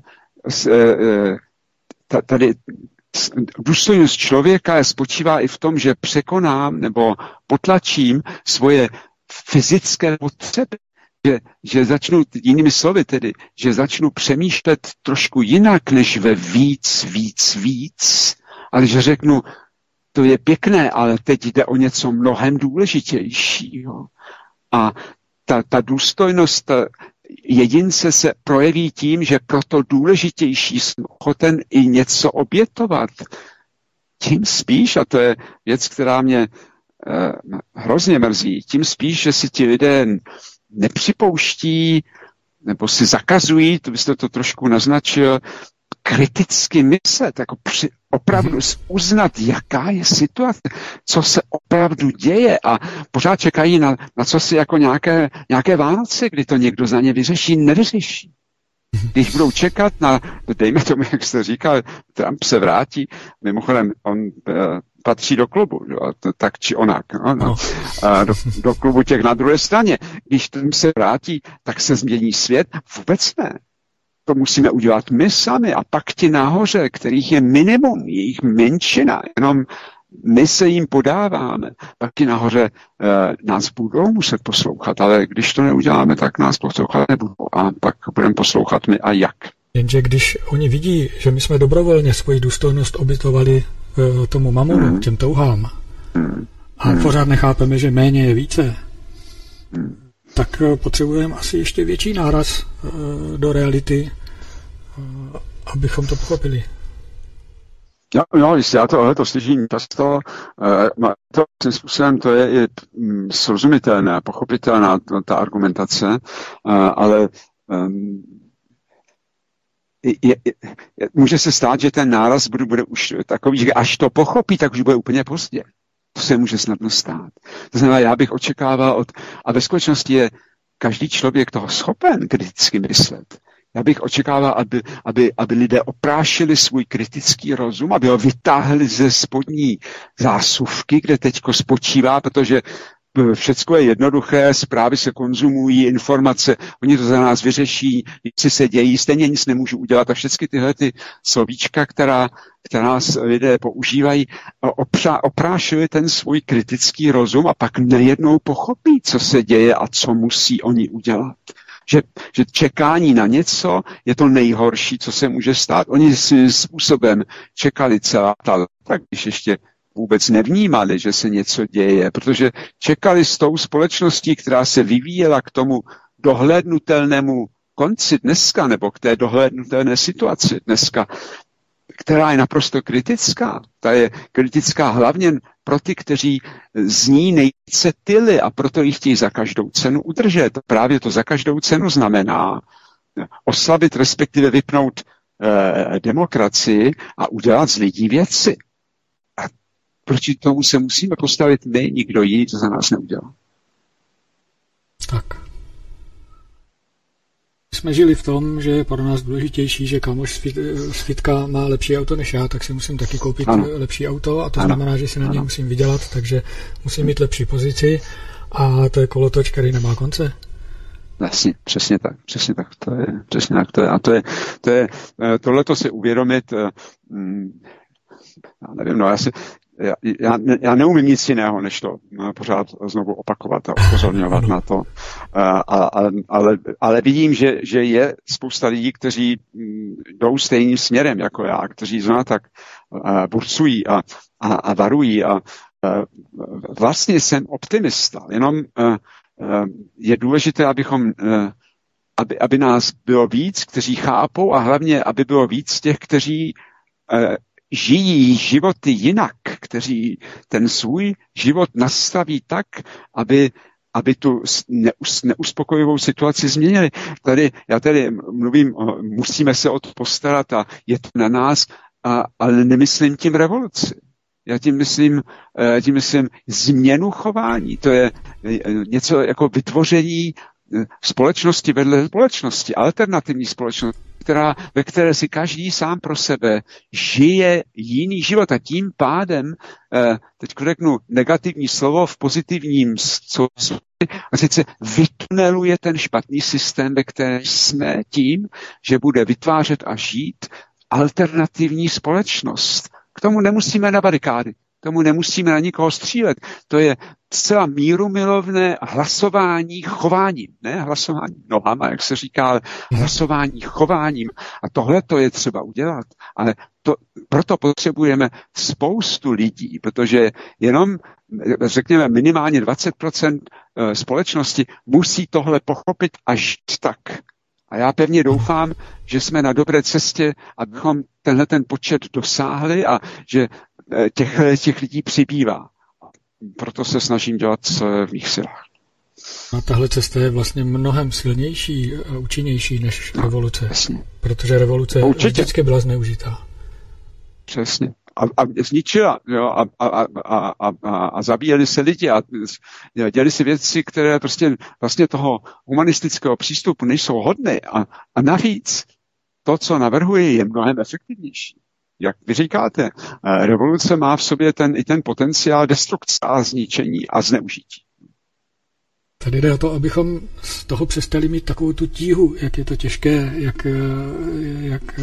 tady důstojnost člověka spočívá i v tom, že překonám nebo potlačím svoje fyzické potřeby. Že, že začnu, jinými slovy tedy, že začnu přemýšlet trošku jinak, než ve víc, víc, víc, ale že řeknu, to je pěkné, ale teď jde o něco mnohem důležitějšího. A ta, ta důstojnost ta jedince se projeví tím, že pro to důležitější jsem ochoten i něco obětovat. Tím spíš, a to je věc, která mě eh, hrozně mrzí, tím spíš, že si ti lidé nepřipouští nebo si zakazují, to byste to trošku naznačil, kriticky myslet, jako při, opravdu uznat, jaká je situace, co se opravdu děje a pořád čekají na, na co si jako nějaké, nějaké Vánoce, kdy to někdo za ně vyřeší, nevyřeší. Když budou čekat na, dejme tomu, jak jste říkal, Trump se vrátí, mimochodem on uh, patří do klubu, jo, tak či onak, no, no. Uh, do, do klubu těch na druhé straně. Když Trump se vrátí, tak se změní svět? Vůbec ne. To musíme udělat my sami a pak ti nahoře, kterých je minimum, jejich menšina, jenom my se jim podáváme, pak ti nahoře eh, nás budou muset poslouchat, ale když to neuděláme, tak nás poslouchat nebudou a pak budeme poslouchat my a jak. Jenže když oni vidí, že my jsme dobrovolně svoji důstojnost obětovali eh, tomu mamonu, hmm. těm touhám hmm. a hmm. pořád nechápeme, že méně je více, hmm. tak eh, potřebujeme asi ještě větší náraz eh, do reality, eh, abychom to pochopili. Jo, jo, jistě, já tohle to slyším často, eh, to tím způsobem to je i mm, srozumitelné, pochopitelná ta argumentace, eh, ale um, je, je, je, může se stát, že ten náraz bude, bude už takový, že až to pochopí, tak už bude úplně pozdě. To se může snadno stát. To znamená, já bych očekával od, a ve skutečnosti je každý člověk toho schopen kriticky myslet. Já bych očekával, aby, aby, aby lidé oprášili svůj kritický rozum, aby ho vytáhli ze spodní zásuvky, kde teďko spočívá, protože všecko je jednoduché, zprávy se konzumují, informace, oni to za nás vyřeší, věci se dějí, stejně nic nemůžu udělat a všechny tyhle ty slovíčka, která, která lidé používají, opřá, oprášili ten svůj kritický rozum a pak nejednou pochopí, co se děje a co musí oni udělat. Že, že čekání na něco je to nejhorší, co se může stát. Oni svým způsobem čekali celá ta léta, když ještě vůbec nevnímali, že se něco děje, protože čekali s tou společností, která se vyvíjela k tomu dohlédnutelnému konci dneska, nebo k té dohlédnutelné situaci dneska, která je naprosto kritická. Ta je kritická hlavně pro ty, kteří z ní nejvíce tyli a proto ji chtějí za každou cenu udržet. Právě to za každou cenu znamená oslabit, respektive vypnout eh, demokracii a udělat z lidí věci. A proti tomu se musíme postavit my, nikdo jiný to za nás neudělá. Tak. jsme žili v tom, že je pro nás důležitější, že kámoš z fitka má lepší auto než já, tak si musím taky koupit ano. lepší auto a to ano. znamená, že si na něj ano. musím vydělat, takže musím mít lepší pozici a to je kolotoč, který nemá konce. Jasně, přesně tak, přesně tak, to je, přesně tak, to je, a to je, to je, tohleto si uvědomit, já nevím, no já si, Já, já, já neumím nic jiného, než to pořád znovu opakovat a upozorňovat na to. A, a, ale, ale vidím, že, že je spousta lidí, kteří jdou stejným směrem jako já, kteří zrovna tak burcují a, a, a varují. A, a vlastně jsem optimista, jenom a, je důležité, abychom, aby, aby nás bylo víc, kteří chápou a hlavně, aby bylo víc těch, kteří žijí životy jinak, kteří ten svůj život nastaví tak, aby, aby tu neus, neuspokojivou situaci změnili. Tady, já tady mluvím, musíme se o to postarat a je to na nás, a, ale nemyslím tím revoluci. Já tím myslím, tím myslím změnu chování. To je něco jako vytvoření společnosti vedle společnosti, alternativní společnosti, která, ve které si každý sám pro sebe žije jiný život a tím pádem, teď řeknu negativní slovo v pozitivním smyslu, a sice vytuneluje ten špatný systém, ve kterém jsme tím, že bude vytvářet a žít alternativní společnost. K tomu nemusíme na barikády, k tomu nemusíme na nikoho střílet. To je zcela mírumilovné hlasování chováním. Ne hlasování nohama, jak se říká, ale hlasování chováním. A tohle to je třeba udělat. Ale to, proto potřebujeme spoustu lidí, protože jenom, řekněme, minimálně dvacet procent společnosti musí tohle pochopit a žít tak. A já pevně doufám, že jsme na dobré cestě, abychom tenhle ten počet dosáhli a že těch, těch lidí přibývá. Proto se snažím dělat v mých silách. A tahle cesta je vlastně mnohem silnější a účinnější než no, revoluce. Jasně. Protože revoluce Určitě. vždycky byla zneužitá. Přesně. A, a zničila, jo, a, a, a, a, a, a zabíjeli se lidi a dělali si věci, které prostě vlastně toho humanistického přístupu nejsou hodné. A, a navíc to, co navrhuje, je mnohem efektivnější. Jak vy říkáte, revoluce má v sobě ten, i ten potenciál destrukce a zničení a zneužití. Tady jde o to, abychom z toho přestali mít takovou tu tíhu, jak je to těžké, jak, jak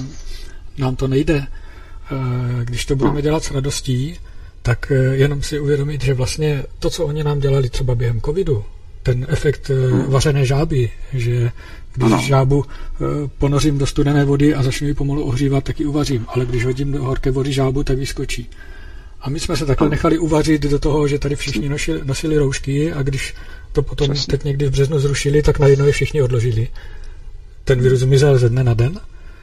nám to nejde. Když to budeme dělat s radostí, tak jenom si uvědomit, že vlastně to, co oni nám dělali třeba během covidu, ten efekt vařené žáby, že když ano. žábu ponořím do studené vody a začnu ji pomalu ohřívat, tak ji uvařím, ale když hodím do horké vody žábu, tak vyskočí. A my jsme se takhle nechali uvařit do toho, že tady všichni nosili, nosili roušky a když to potom Přesně. teď někdy v březnu zrušili, tak najednou je všichni odložili. Ten virus zmizel ze dne na den.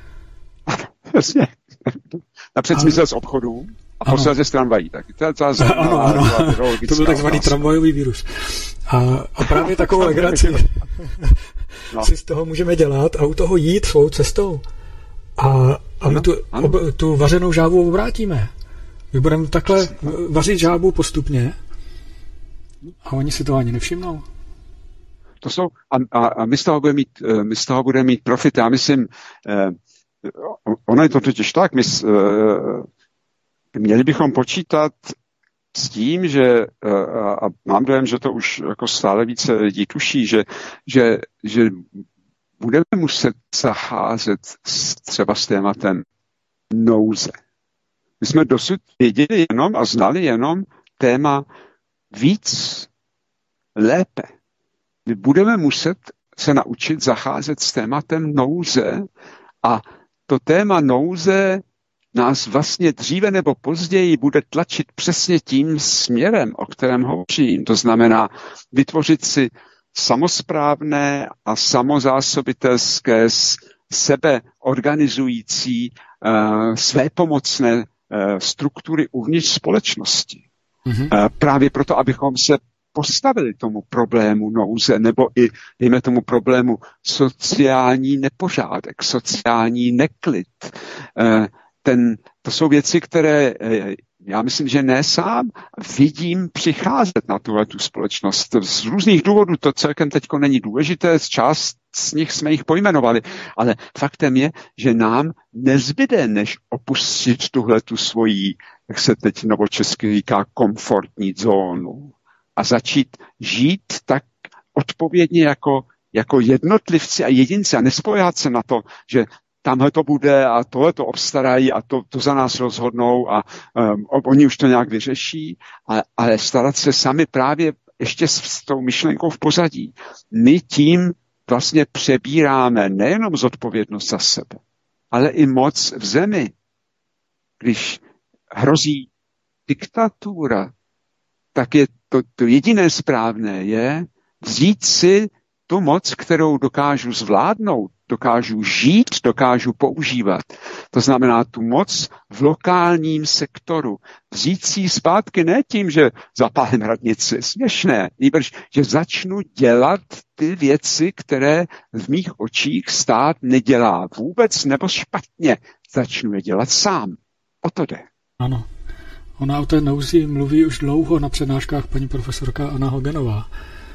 Přesně. Napřed zmizel z obchodů a posledně z tramvají. Tak to, to, to, ano, ano. To byl takzvaný tramvajový virus. A, a právě takovou legraci no. si z toho můžeme dělat a u toho jít svou cestou. A, a my tu, ob, tu vařenou žábu obrátíme. My budeme takhle vařit žábu postupně a oni si to ani nevšimnou. To jsou, a, a, a my z toho budeme mít, my z toho budeme mít profit. Já myslím, eh, ono je to totiž tak, my eh, měli bychom počítat s tím, že a mám dojem, že to už jako stále více lidí tuší, že, že, že budeme muset zacházet s, třeba s tématem nouze. My jsme dosud věděli jenom a znali jenom téma víc, lépe. My budeme muset se naučit zacházet s tématem nouze a to téma nouze nás vlastně dříve nebo později bude tlačit přesně tím směrem, o kterém hovořím. To znamená vytvořit si samosprávné a samozásobitelské, sebeorganizující, uh, svépomocné uh, struktury uvnitř společnosti. Mm-hmm. Uh, právě proto, abychom se postavili tomu problému nouze, nebo i, dejme tomu problému sociální nepořádek, sociální neklid. Uh, Ten, to jsou věci, které Já myslím, že ne sám. Vidím přicházet na tuhle tu společnost. Z různých důvodů to celkem teďko není důležité, z část z nich jsme jich pojmenovali, ale faktem je, že nám nezbyde, než opustit tuhle tu svoji, jak se teď novočesky říká, komfortní zónu a začít žít tak odpovědně jako, jako jednotlivci a jedinci a nespoléhat se na to, že tamhle to bude a tohle to obstarají a to, to za nás rozhodnou a um, oni už to nějak vyřeší, a, ale starat se sami právě ještě s, s tou myšlenkou v pozadí. My tím vlastně přebíráme nejenom zodpovědnost za sebe, ale i moc v zemi. Když hrozí diktatura, tak je to, to jediné správné je vzít si tu moc, kterou dokážu zvládnout, dokážu žít, dokážu používat. To znamená tu moc v lokálním sektoru. Vzít si ji zpátky ne tím, že zapálím radnici, směšné, nýbrž, že začnu dělat ty věci, které v mých očích stát nedělá vůbec nebo špatně. Začnu je dělat sám. O to jde. Ano. Ona o té nouzi mluví už dlouho na přednáškách paní profesorka Anna Hogenová.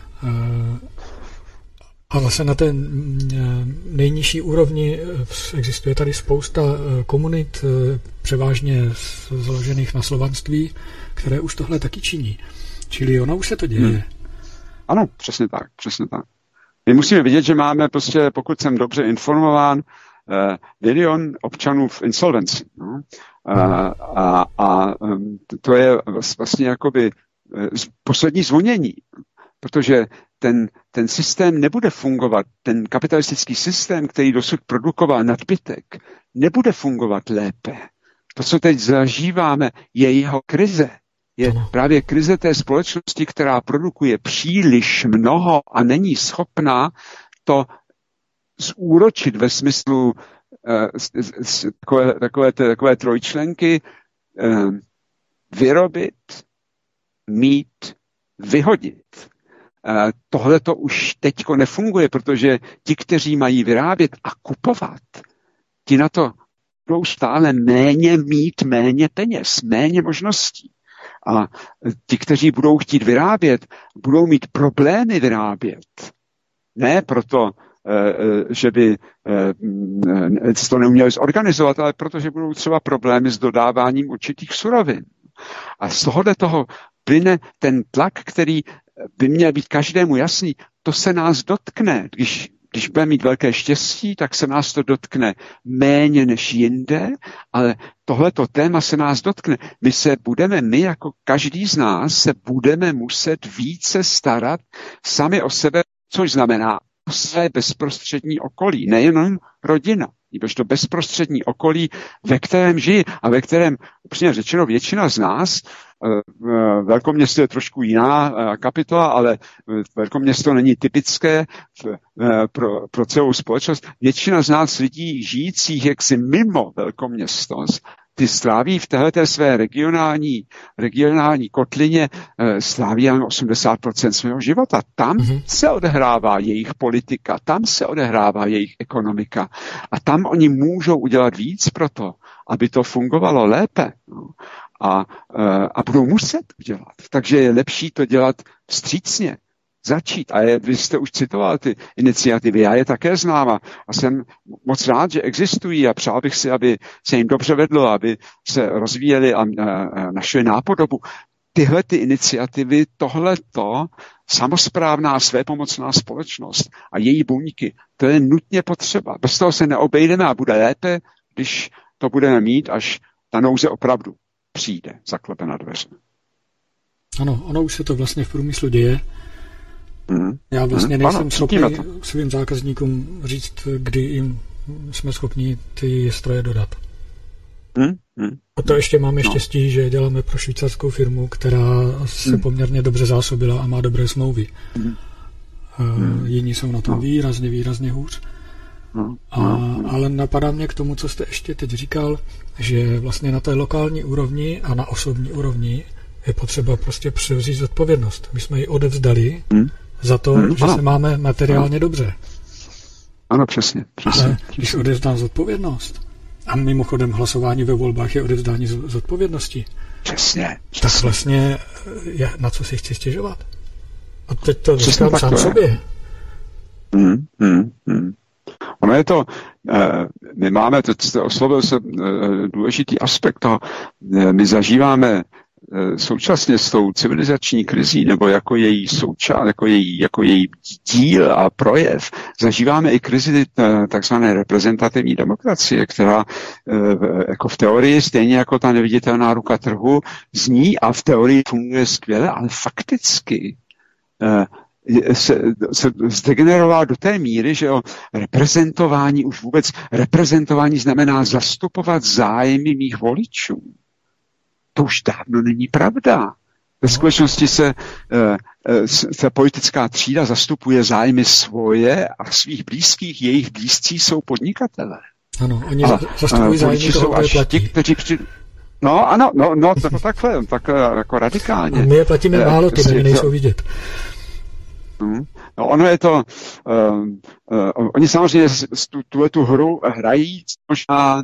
A vlastně na té nejnižší úrovni existuje tady spousta komunit, převážně založených na slovanství, které už tohle taky činí. Čili ono už se to děje. Hmm. Ano, přesně tak, přesně tak. My musíme vidět, že máme prostě, pokud jsem dobře informován, milion občanů v insolvenci. No? A, a, a to je vlastně jakoby poslední zvonění, protože ten, ten systém nebude fungovat, ten kapitalistický systém, který dosud produkoval nadbytek, nebude fungovat lépe. To, co teď zažíváme, je jeho krize. Je právě krize té společnosti, která produkuje příliš mnoho a není schopná to zúročit ve smyslu uh, takové, takové, takové trojčlenky uh, vyrobit, mít, vyhodit. Uh, Tohle to už teďko nefunguje, protože ti, kteří mají vyrábět a kupovat, ti na to budou stále méně mít méně peněz, méně možností. A ti, kteří budou chtít vyrábět, budou mít problémy vyrábět. Ne proto, že by to neuměli zorganizovat, ale protože budou třeba problémy s dodáváním určitých surovin. A z tohohle toho plyne ten tlak, který by měl být každému jasný, to se nás dotkne. Když, když budeme mít velké štěstí, tak se nás to dotkne méně než jinde, ale tohleto téma se nás dotkne. My se budeme, my jako každý z nás se budeme muset více starat sami o sebe, což znamená o své bezprostřední okolí, nejenom rodina, nebož to bezprostřední okolí, ve kterém žijí a ve kterém, upřímně řečeno, většina z nás, velkoměsto je trošku jiná kapitola, ale velkoměsto není typické pro, pro celou společnost. Většina z nás lidí žijících jaksi mimo velkoměsto, ty stráví v téhleté své regionální, regionální kotlině stráví jen osmdesát procent svého života. Tam mm-hmm. se odehrává jejich politika, tam se odehrává jejich ekonomika a tam oni můžou udělat víc pro to, aby to fungovalo lépe. No. A, a budou muset udělat. Takže je lepší to dělat vstřícně, začít. A je, vy jste už citoval ty iniciativy, já je také znám a, a jsem moc rád, že existují a přál bych si, aby se jim dobře vedlo, aby se rozvíjeli a, a, a našli nápodobu. Tyhle ty iniciativy, tohleto, samosprávná svépomocná společnost a její buňky, to je nutně potřeba. Bez toho se neobejdeme a bude lépe, když to budeme mít, až ta nouze opravdu přijde, zaklepe na dveře. Ano, ono už se to vlastně v průmyslu děje. Mm. Já vlastně mm. nejsem ano, schopný svým zákazníkům říct, kdy jim jsme schopni ty stroje dodat. Mm. Mm. A to ještě máme no. štěstí, že děláme pro švýcarskou firmu, která se mm. poměrně dobře zásobila a má dobré smlouvy. Mm. Uh, jiní jsou na tom no. výrazně, výrazně hůř. A, ale napadá mě k tomu, co jste ještě teď říkal, že vlastně na té lokální úrovni a na osobní úrovni je potřeba prostě převzít zodpovědnost. My jsme ji odevzdali hmm. za to, hmm. že ano. se máme materiálně ano. dobře. Ano, přesně. přesně ale přesně. když odevzdám zodpovědnost, a mimochodem hlasování ve volbách je odevzdání zodpovědnosti, Přesně. Tak vlastně na co si chci stěžovat? A teď to říkám sám sobě. Hmm, hmm, hmm. Ono je to, my máme, teď jste oslovil se důležitý aspekt toho, my zažíváme současně s tou civilizační krizí, nebo jako její součást, jako její, jako její díl a projev, zažíváme i krizi takzvané reprezentativní demokracie, která jako v teorii, stejně jako ta neviditelná ruka trhu, zní a v teorii funguje skvěle, ale fakticky se, se zdegeneroval do té míry, že o reprezentování, už vůbec reprezentování znamená zastupovat zájmy mých voličů. To už dávno není pravda. Ve skutečnosti se ta politická třída zastupuje zájmy svoje a svých blízkých, jejich blízcí jsou podnikatelé. Ano, oni a, zastupují zájmy toho, kdo je platí. Ti, kteří při... No, ano, no, no to takhle, tak jako radikálně. A my je platíme málo, ty nevy nejsou vidět. No, ono je to, uh, uh, oni samozřejmě tu, tuhle tu hru hrají možná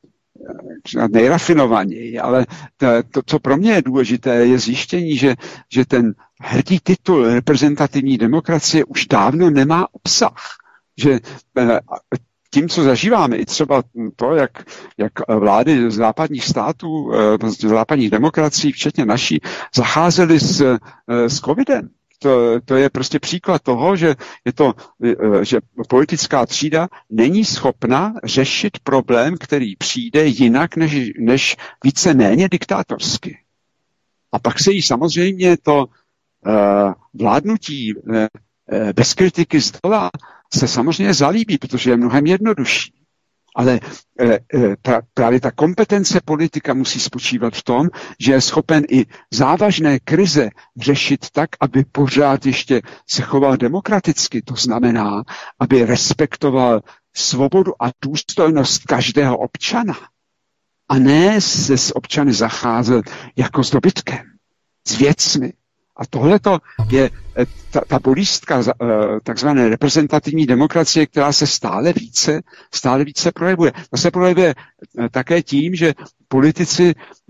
nejrafinovaněji, ale to, to, co pro mě je důležité, je zjištění, že, že ten hrdý titul reprezentativní demokracie už dávno nemá obsah. Že tím, co zažíváme, i třeba to, jak, jak vlády západních států, západních demokracií, včetně naší, zacházely s, s covidem. To, to je prostě příklad toho, že, je to, že politická třída není schopna řešit problém, který přijde jinak než, než víceméně diktátorsky. A pak se jí samozřejmě to uh, vládnutí uh, bez kritiky zdola se samozřejmě zalíbí, protože je mnohem jednodušší. Ale e, pra, právě ta kompetence politika musí spočívat v tom, že je schopen i závažné krize řešit tak, aby pořád ještě se choval demokraticky. To znamená, aby respektoval svobodu a důstojnost každého občana. A ne se s občany zacházet jako s dobytkem, s věcmi. A tohleto je ta, ta bolístka takzvané reprezentativní demokracie, která se stále více, stále více projevuje. To se projevuje také tím, že politici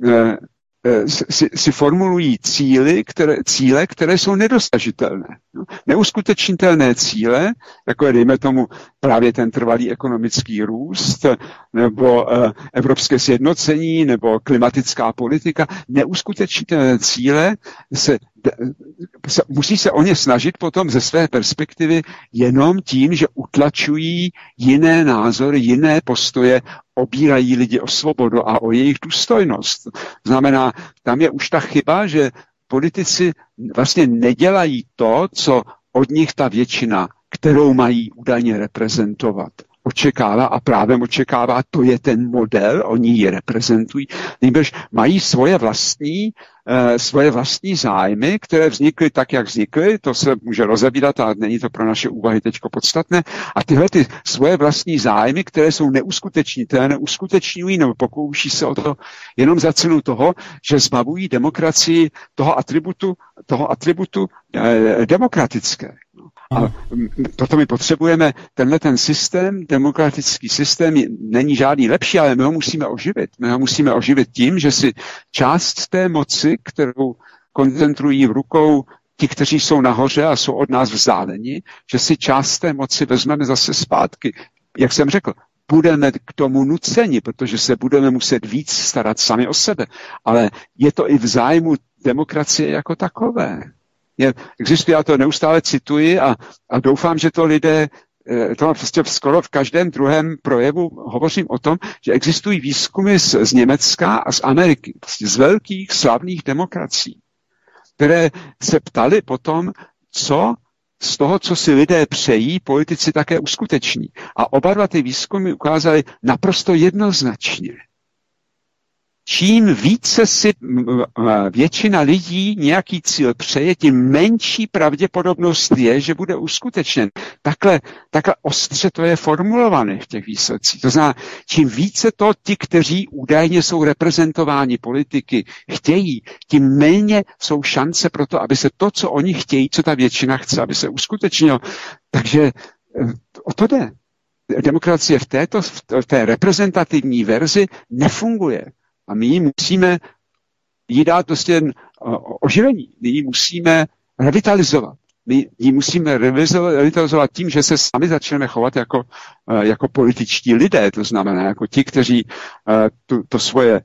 si, si formulují cíly, které, cíle, které jsou nedosažitelné. Neuskutečnitelné cíle, jako je, dejme tomu, právě ten trvalý ekonomický růst, nebo uh, evropské sjednocení, nebo klimatická politika. Neuskutečnitelné cíle se, se, musí se o ně snažit potom ze své perspektivy jenom tím, že utlačují jiné názory, jiné postoje, obírají lidi o svobodu a o jejich důstojnost. Znamená, tam je už ta chyba, že politici vlastně nedělají to, co od nich ta většina, kterou mají údajně reprezentovat, očekává a právem očekává, to je ten model, oni ji reprezentují, nejbrž mají svoje vlastní, eh, svoje vlastní zájmy, které vznikly tak, jak vznikly, to se může rozebírat a není to pro naše úvahy teďko podstatné, a tyhle ty svoje vlastní zájmy, které jsou neuskutečnitelné, neuskutečňují nebo pokouší se o to jenom za cenu toho, že zbavují demokracii toho atributu, toho atributu eh, demokratické. A proto my potřebujeme tenhle ten systém, demokratický systém není žádný lepší, ale my ho musíme oživit. My ho musíme oživit tím, že si část té moci, kterou koncentrují v rukou ti, kteří jsou nahoře a jsou od nás vzdáleni, že si část té moci vezmeme zase zpátky. Jak jsem řekl, budeme k tomu nuceni, protože se budeme muset víc starat sami o sebe. Ale je to i v zájmu demokracie jako takové. Je, existuje, já to neustále cituji a, a doufám, že to lidé, to prostě skoro v každém druhém projevu hovořím o tom, že existují výzkumy z, z Německa a z Ameriky, prostě z velkých slavných demokracií, které se ptali potom, co z toho, co si lidé přejí, politici také uskuteční. A oba dva ty výzkumy ukázaly naprosto jednoznačně. Čím více si většina lidí nějaký cíl přeje, tím menší pravděpodobnost je, že bude uskutečněn. Takhle, takhle ostře to je formulované v těch výsledcích. To znamená, čím více to ti, kteří údajně jsou reprezentováni politiky, chtějí, tím méně jsou šance pro to, aby se to, co oni chtějí, co ta většina chce, aby se uskutečnilo. Takže o to jde. Demokracie v této, v té reprezentativní verzi nefunguje. A my ji musíme jí dát prostě oživení. My ji musíme revitalizovat. My ji musíme revitalizovat tím, že se sami začneme chovat jako, jako političtí lidé, to znamená jako ti, kteří tu, to svoje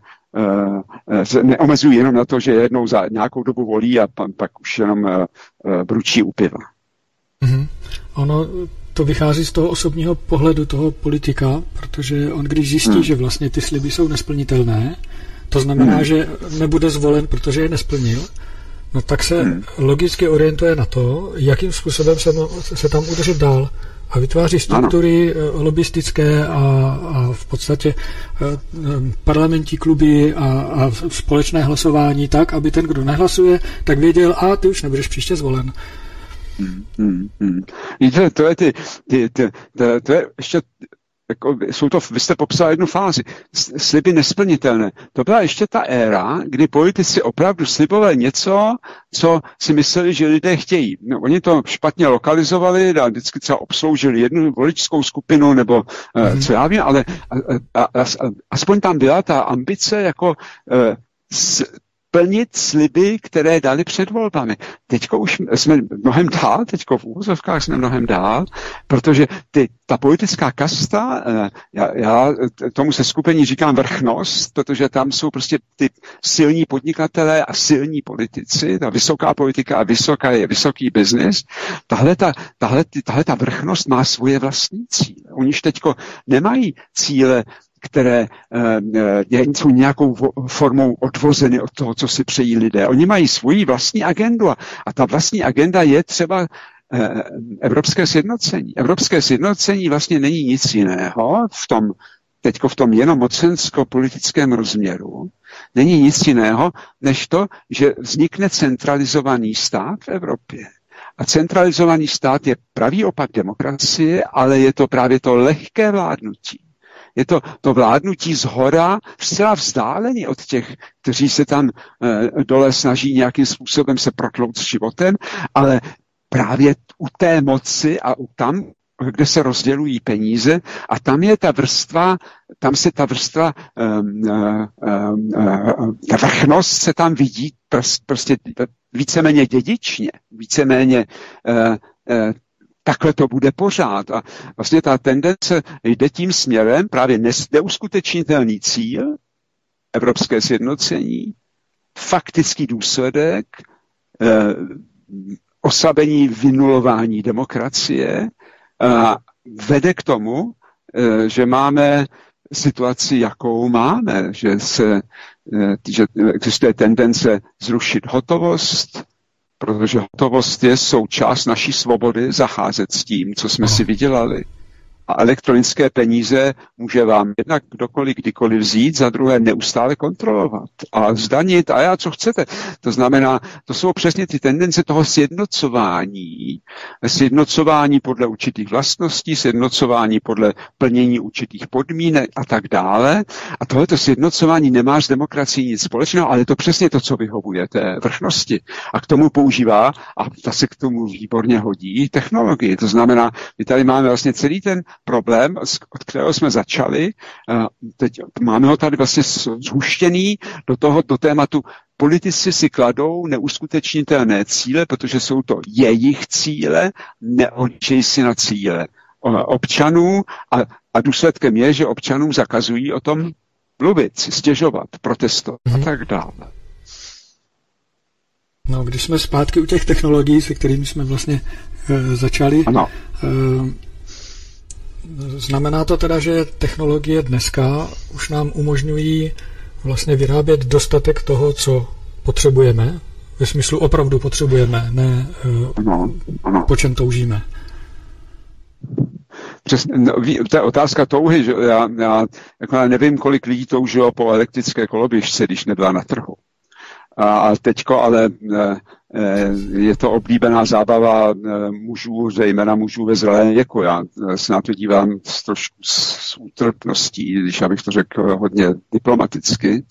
neomezují jenom na to, že jednou za nějakou dobu volí a pak už jenom bručí u piva. Mm-hmm. Ono to vychází z toho osobního pohledu toho politika, protože on když zjistí, hmm. že vlastně ty sliby jsou nesplnitelné, to znamená, hmm. že nebude zvolen, protože je nesplnil, no tak se hmm. logicky orientuje na to, jakým způsobem se, se tam udržet dál a vytváří struktury ano. lobistické a, a v podstatě parlamentní kluby a, a společné hlasování tak, aby ten, kdo nehlasuje, tak věděl, a ty už nebudeš příště zvolen. Hmm, hmm, hmm. Víte, to je ty, ty, ty, to, to je ještě, jako, jsou to, vy jste popsal jednu fázi, sliby nesplnitelné. To byla ještě ta éra, kdy politici opravdu slibovali něco, co si mysleli, že lidé chtějí. No, oni to špatně lokalizovali a vždycky třeba obsloužili jednu voličskou skupinu, nebo hmm. co já vím, ale a, a, a, aspoň tam byla ta ambice jako uh, s, plnit sliby, které dali před volbami. Teďko už jsme mnohem dál, teďko v úvozovkách jsme mnohem dál, protože ty, ta politická kasta, já, já tomu se skupení říkám vrchnost, protože tam jsou prostě ty silní podnikatelé a silní politici, ta vysoká politika a vysoká je vysoký biznis. Tahle ta, tahle, tahle ta vrchnost má svoje vlastní cíle. Oni už teďko nemají cíle, které uh, jsou nějakou formou odvozeny od toho, co si přejí lidé. Oni mají svoji vlastní agendu a, a ta vlastní agenda je třeba uh, evropské sjednocení. Evropské sjednocení vlastně není nic jiného v tom, teďko v tom jenom mocensko-politickém rozměru, není nic jiného, než to, že vznikne centralizovaný stát v Evropě. A centralizovaný stát je pravý opak demokracie, ale je to právě to lehké vládnutí. Je to to vládnutí zhora zcela vzdálený od těch, kteří se tam e, dole snaží nějakým způsobem se protlout s životem, ale právě u té moci a u tam, kde se rozdělují peníze a tam je ta vrstva, tam se ta vrstva, um, uh, uh, ta vrchnost se tam vidí prost, prostě víceméně dědičně, víceméně uh, uh, takhle to bude pořád. A vlastně ta tendence jde tím směrem, právě neuskutečnitelný cíl, evropské sjednocení, faktický důsledek, eh, oslabení, vynulování demokracie a vede k tomu, eh, že máme situaci, jakou máme, že, se, eh, že existuje tendence zrušit hotovost, protože hotovost je součást naší svobody zacházet s tím, co jsme si vydělali. A elektronické peníze může vám jednak kdokoliv kdykoliv vzít, za druhé neustále kontrolovat a zdanit a já co chcete. To znamená, to jsou přesně ty tendence toho sjednocování. Sjednocování podle určitých vlastností, sjednocování podle plnění určitých podmínek a tak dále. A tohleto sjednocování nemá s demokracií nic společného, ale je to přesně to, co vyhovuje té vrchnosti. A k tomu používá, a ta se k tomu výborně hodí, technologii. To znamená, my tady máme vlastně celý ten problém, od kterého jsme začali. Teď máme ho tady vlastně zhuštěný do toho, do tématu. Politici si kladou neuskutečnitelné cíle, protože jsou to jejich cíle, neočej si na cíle občanů a, a důsledkem je, že občanům zakazují o tom mluvit, stěžovat, protestovat hmm. a tak dále. No, když jsme zpátky u těch technologií, se kterými jsme vlastně e, začali, ano. E, znamená to teda, že technologie dneska už nám umožňují vlastně vyrábět dostatek toho, co potřebujeme, ve smyslu opravdu potřebujeme, ne ano, ano. po čem toužíme. Přesně, no, to je otázka touhy, že já, já jako nevím, kolik lidí toužilo po elektrické koloběžce, když nebyla na trhu. A teďko ale je to oblíbená zábava mužů, zejména mužů ve zralém věku. Já se na to dívám s trošku s útrpností, když abych to řekl hodně diplomaticky.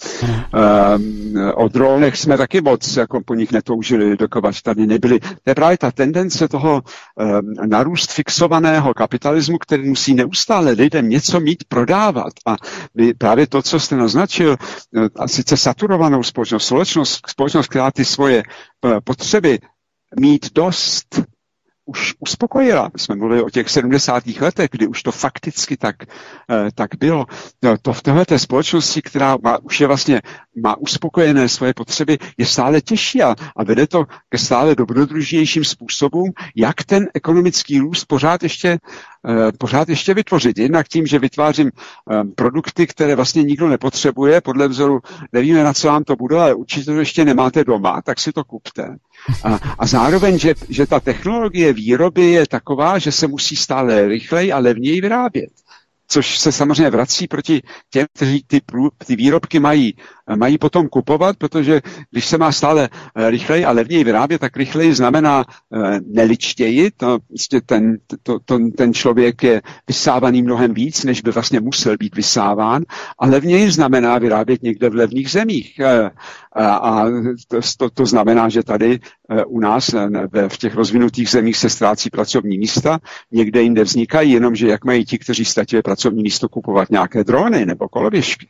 O dronech jsme taky moc jako po nich netoužili, dokud tady nebyli. To je právě ta tendence toho narůst fixovaného kapitalismu, který musí neustále lidem něco mít, prodávat. A právě to, co jste naznačil, a sice saturovanou společnost, společnost, společnost, která ty svoje potřeby mít dost už uspokojila. My jsme mluvili o těch sedmdesátých letech, kdy už to fakticky tak, tak bylo. To v téhleté společnosti, která má, už je vlastně, má uspokojené svoje potřeby, je stále těžší a, a vede to ke stále dobrodružnějším způsobům, jak ten ekonomický růst pořád ještě, pořád ještě vytvořit. Jednak tím, že vytvářím produkty, které vlastně nikdo nepotřebuje, podle vzoru, nevíme, na co vám to bude, ale určitě to ještě nemáte doma, tak si to kupte. A, a zároveň, že, že ta technologie výroby je taková, že se musí stále rychleji a levněji vyrábět. Což se samozřejmě vrací proti těm, kteří ty, ty výrobky mají, mají potom kupovat, protože když se má stále rychleji a levněji vyrábět, tak rychleji znamená neličtěji. To, ten, to, to, ten člověk je vysávaný mnohem víc, než by vlastně musel být vysáván. A levněji znamená vyrábět někde v levných zemích. A, a to, to znamená, že tady u nás v těch rozvinutých zemích se ztrácí pracovní místa, někde jinde vznikají, jenomže jak mají ti, kteří ztratili pracovní místo, kupovat nějaké drony nebo koloběžky.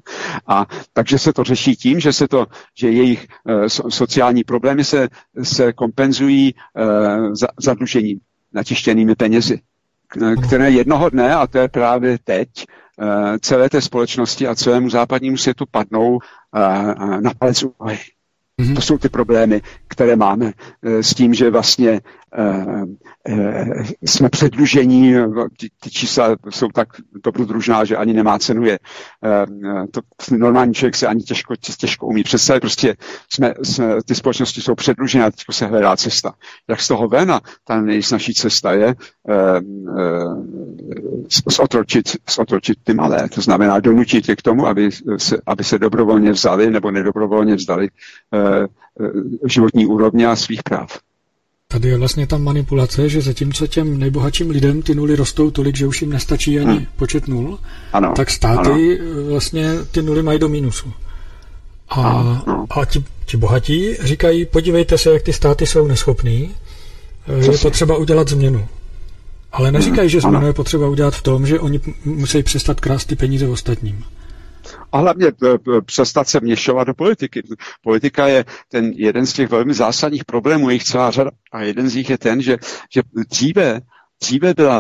A takže se to řeší tím, že se to, že jejich uh, sociální problémy se, se kompenzují uh, za, zadlužením, natištěnými penězi, které jednoho dne, a to je právě teď, uh, celé té společnosti a celému západnímu světu padnou uh, na palec úvahy. Mm-hmm. To jsou ty problémy, které máme uh, s tím, že vlastně uh, uh, jsme předlužení, ty, ty čísla jsou tak dobrodružná, že ani nemá cenu je. Uh, to normální člověk se ani těžko, těžko umí představit. Prostě jsme, jsme, ty společnosti jsou předlužené a teď se hledá cesta. Jak z toho ven? A ta nejsnažší cesta je uh, uh, zotročit, zotročit ty malé. To znamená donutit je k tomu, aby se, aby se dobrovolně vzali nebo nedobrovolně vzdali uh, životní úrovně a svých práv. Tady je vlastně ta manipulace, že zatímco těm nejbohatším lidem ty nuly rostou tolik, že už jim nestačí ani hmm. počet nul, ano, tak státy ano. vlastně ty nuly mají do mínusu. A, ano. a ti, ti bohatí říkají, podívejte se, jak ty státy jsou neschopný, Co je si? potřeba udělat změnu. Ale neříkají, že změnu ano. je potřeba udělat v tom, že oni musí přestat krást ty peníze ostatním. A hlavně přestat se vměšovat do politiky. Politika je ten jeden z těch velmi zásadních problémů, jejich celá řada. A jeden z nich je ten, že, že dříve, dříve byla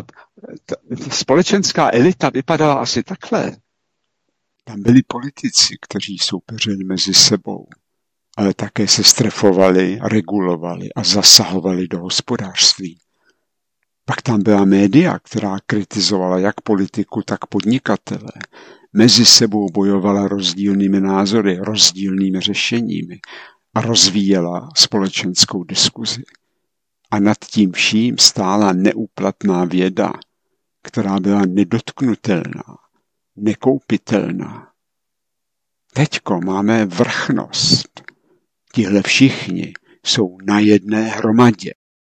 společenská elita vypadala asi takhle. Tam byli politici, kteří soupeřili mezi sebou, ale také se strefovali, regulovali a zasahovali do hospodářství. Pak tam byla média, která kritizovala jak politiku, tak podnikatele. Mezi sebou bojovala rozdílnými názory, rozdílnými řešeními a rozvíjela společenskou diskuzi. A nad tím vším stála neúplatná věda, která byla nedotknutelná, nekoupitelná. Teďko máme vrchnost. Tihle všichni jsou na jedné hromadě.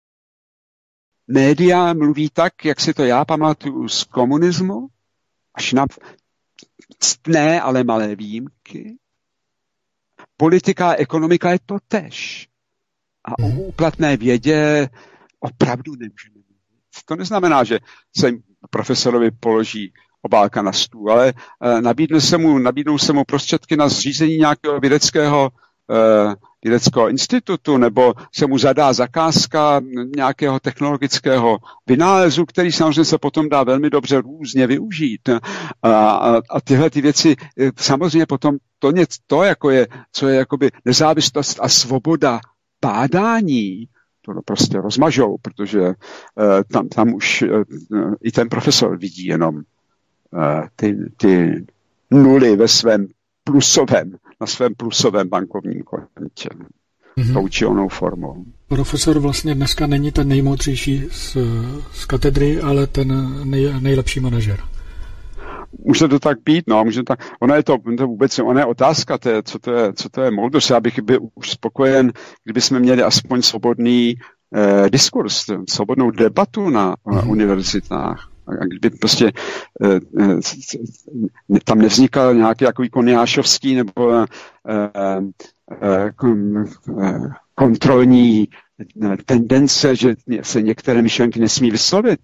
Média mluví tak, jak si to já pamatuju z komunismu, až na ctné, ale malé výjimky. Politika a ekonomika je to tež. A o úplatné vědě opravdu nemůžeme mluvit. To neznamená, že se profesorovi položí obálka na stůl, ale nabídne se mu, nabídnou se mu prostředky na zřízení nějakého vědeckého, uh, vědeckého institutu, nebo se mu zadá zakázka nějakého technologického vynálezu, který samozřejmě se potom dá velmi dobře různě využít. A, a, a tyhle ty věci samozřejmě potom to, něco, to jako je, co je jakoby nezávislost a svoboda bádání, to prostě rozmažou, protože uh, tam, tam už uh, i ten profesor vidí jenom uh, ty, ty nuly ve svém plusovém, na svém plusovém bankovním kontě. Mm-hmm. Tou či onou formou. Profesor vlastně dneska není ten nejmoudřejší z, z katedry, ale ten nej, nejlepší manažer. Může to tak být, no, může to tak, ona je to, to vůbec, ona je otázka, to je, co to je, co to je moudrost, já bych byl už spokojen, kdyby jsme měli aspoň svobodný eh, diskurs, svobodnou debatu na, na univerzitách. A kdyby prostě eh, eh, tam nevznikal nějaký jako koniášovský nebo eh, eh, kontrolní tendence, že se některé myšlenky nesmí vyslovit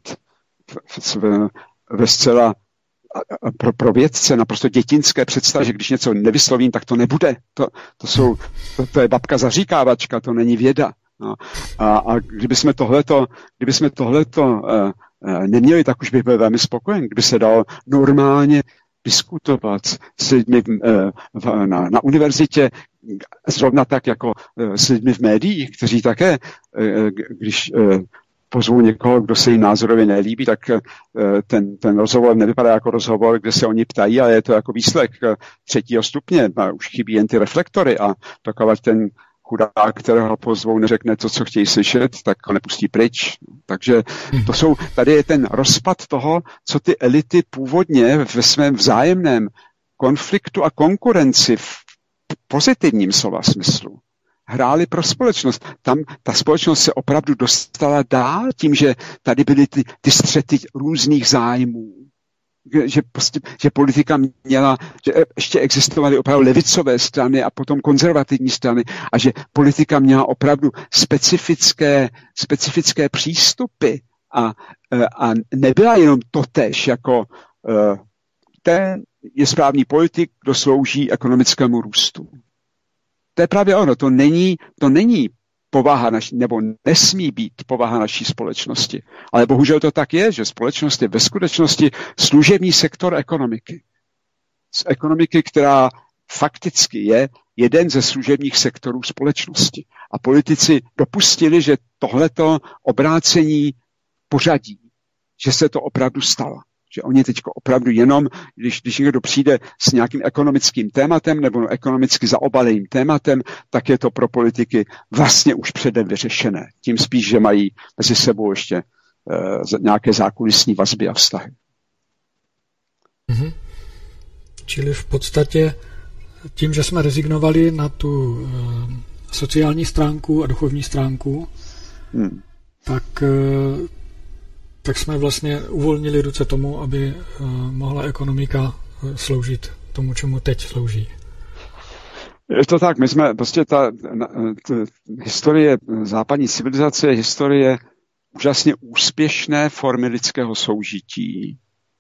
ve zcela pro, pro vědce naprosto dětinské představy, že když něco nevyslovím, tak to nebude. To, to, jsou, to, to je babka zaříkávačka, to není věda. No. A, a kdyby jsme tohleto, kdyby jsme tohleto uh, uh, neměli, tak už bych byl velmi spokojen, kdyby se dalo normálně diskutovat s lidmi uh, v, na, na univerzitě, zrovna tak jako uh, s lidmi v médiích, kteří také, uh, když uh, pozvou někoho, kdo se jim názorově nelíbí, tak ten, ten rozhovor nevypadá jako rozhovor, kde se oni ptají, ale je to jako výslech třetího stupně. A už chybí jen ty reflektory a takovat ten chudák, kterého pozvou, neřekne to, co chtějí slyšet, tak ho nepustí pryč. Takže to jsou, tady je ten rozpad toho, co ty elity původně ve svém vzájemném konfliktu a konkurenci v pozitivním slova smyslu hráli pro společnost. Tam ta společnost se opravdu dostala dál tím, že tady byly ty, ty střety různých zájmů. Že, prostě, že politika měla, že ještě existovaly opravdu levicové strany a potom konzervativní strany a že politika měla opravdu specifické, specifické přístupy a, a nebyla jenom totéž jako ten je správný politik, kdo slouží ekonomickému růstu. To je právě ono, to není, to není povaha naší, nebo nesmí být povaha naší společnosti. Ale bohužel to tak je, že společnost je ve skutečnosti služební sektor ekonomiky. Z ekonomiky, která fakticky je jeden ze služebních sektorů společnosti. A politici dopustili, že tohleto obrácení pořadí, že se to opravdu stalo. Že oni teď opravdu jenom, když, když někdo přijde s nějakým ekonomickým tématem nebo ekonomicky zaobaleným tématem, tak je to pro politiky vlastně už předem vyřešené. Tím spíš, že mají mezi sebou ještě uh, nějaké zákulisní vazby a vztahy. Mhm. Čili v podstatě tím, že jsme rezignovali na tu uh, sociální stránku a duchovní stránku, hmm. tak uh, tak jsme vlastně uvolnili ruce tomu, aby uh, mohla ekonomika uh, sloužit tomu, čemu teď slouží. Je to tak, my jsme prostě ta, ta, ta historie západní civilizace je historie úžasně úspěšné formy lidského soužití,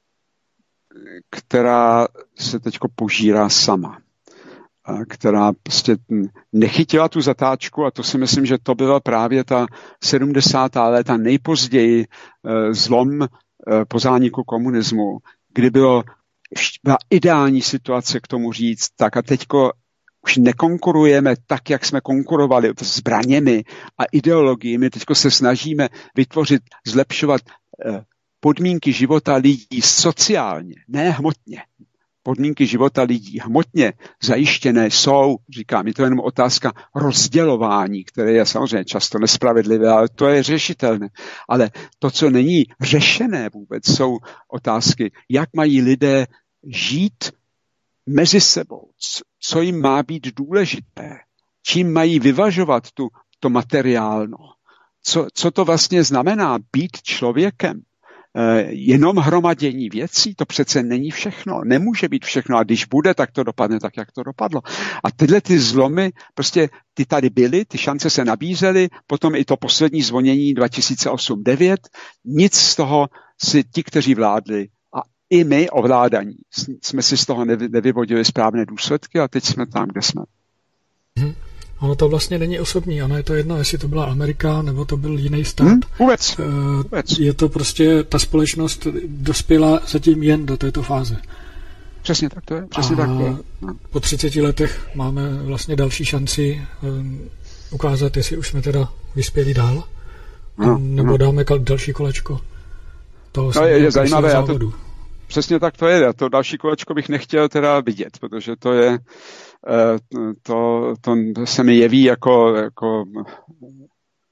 která se teďko požírá sama. Která prostě nechytila tu zatáčku a to si myslím, že to byla právě ta sedmdesátá léta, nejpozději zlom po zániku komunismu, kdy bylo, byla ideální situace k tomu říct, tak a teďko už nekonkurujeme tak, jak jsme konkurovali zbraněmi a ideologiemi, teďko se snažíme vytvořit, zlepšovat podmínky života lidí sociálně, ne hmotně. Podmínky života lidí hmotně zajištěné jsou, říkám, je to jenom otázka rozdělování, které je samozřejmě často nespravedlivé, ale to je řešitelné. Ale to, co není řešené vůbec, jsou otázky, jak mají lidé žít mezi sebou, co jim má být důležité, čím mají vyvažovat tu, to materiálno, co, co to vlastně znamená být člověkem. Jenom hromadění věcí, to přece není všechno, nemůže být všechno a když bude, tak to dopadne tak, jak to dopadlo. A tyhle ty zlomy, prostě ty tady byly, ty šance se nabízely, potom i to poslední zvonění dva tisíce osm devět, nic z toho si ti, kteří vládli a i my ovládaní, jsme si z toho nevy, nevyvodili správné důsledky a teď jsme tam, kde jsme. Hmm. Ono to vlastně není osobní, ono je to jedno, jestli to byla Amerika, nebo to byl jiný stát. Hmm, vůbec, vůbec. Je to prostě, ta společnost dospěla zatím jen do této fáze. Přesně tak to je. Přesně a tak to je. No. Po třiceti letech máme vlastně další šanci um, ukázat, jestli už jsme teda vyspěli dál, no, nebo no. dáme kal- další kolečko. Toho no, je, je zajímavé, já to, přesně tak to je. Já to další kolečko bych nechtěl teda vidět, protože to je To, to se mi jeví jako, jako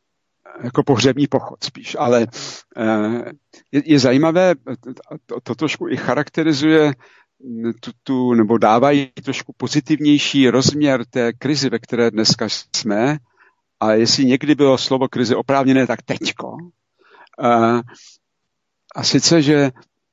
jako pohřební pochod spíš, ale je, je zajímavé, to, to trošku i charakterizuje tu, tu, nebo dávají trošku pozitivnější rozměr té krizi, ve které dneska jsme, a jestli někdy bylo slovo krize oprávněné, tak teďko. A, a sice, že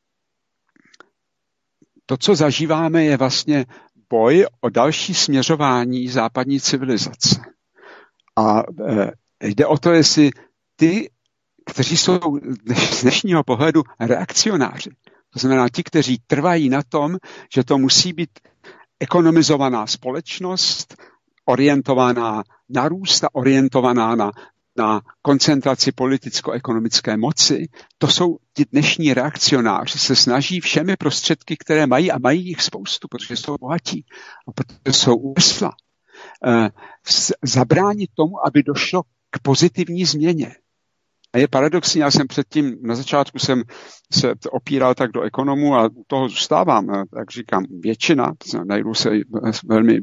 to, co zažíváme, je vlastně boj o další směřování západní civilizace. A e, jde o to, jestli ty, kteří jsou z dnešního pohledu reakcionáři, to znamená ti, kteří trvají na tom, že to musí být ekonomizovaná společnost, orientovaná na růst a orientovaná na, na koncentraci politicko-ekonomické moci, to jsou ti dnešní reakcionáři, se snaží všemi prostředky, které mají, a mají jich spoustu, protože jsou bohatí a protože jsou úmysla, eh, zabránit tomu, aby došlo k pozitivní změně. A je paradoxní, já jsem předtím, na začátku jsem se opíral tak do ekonomů a u toho zůstávám, jak říkám, většina, najdu se velmi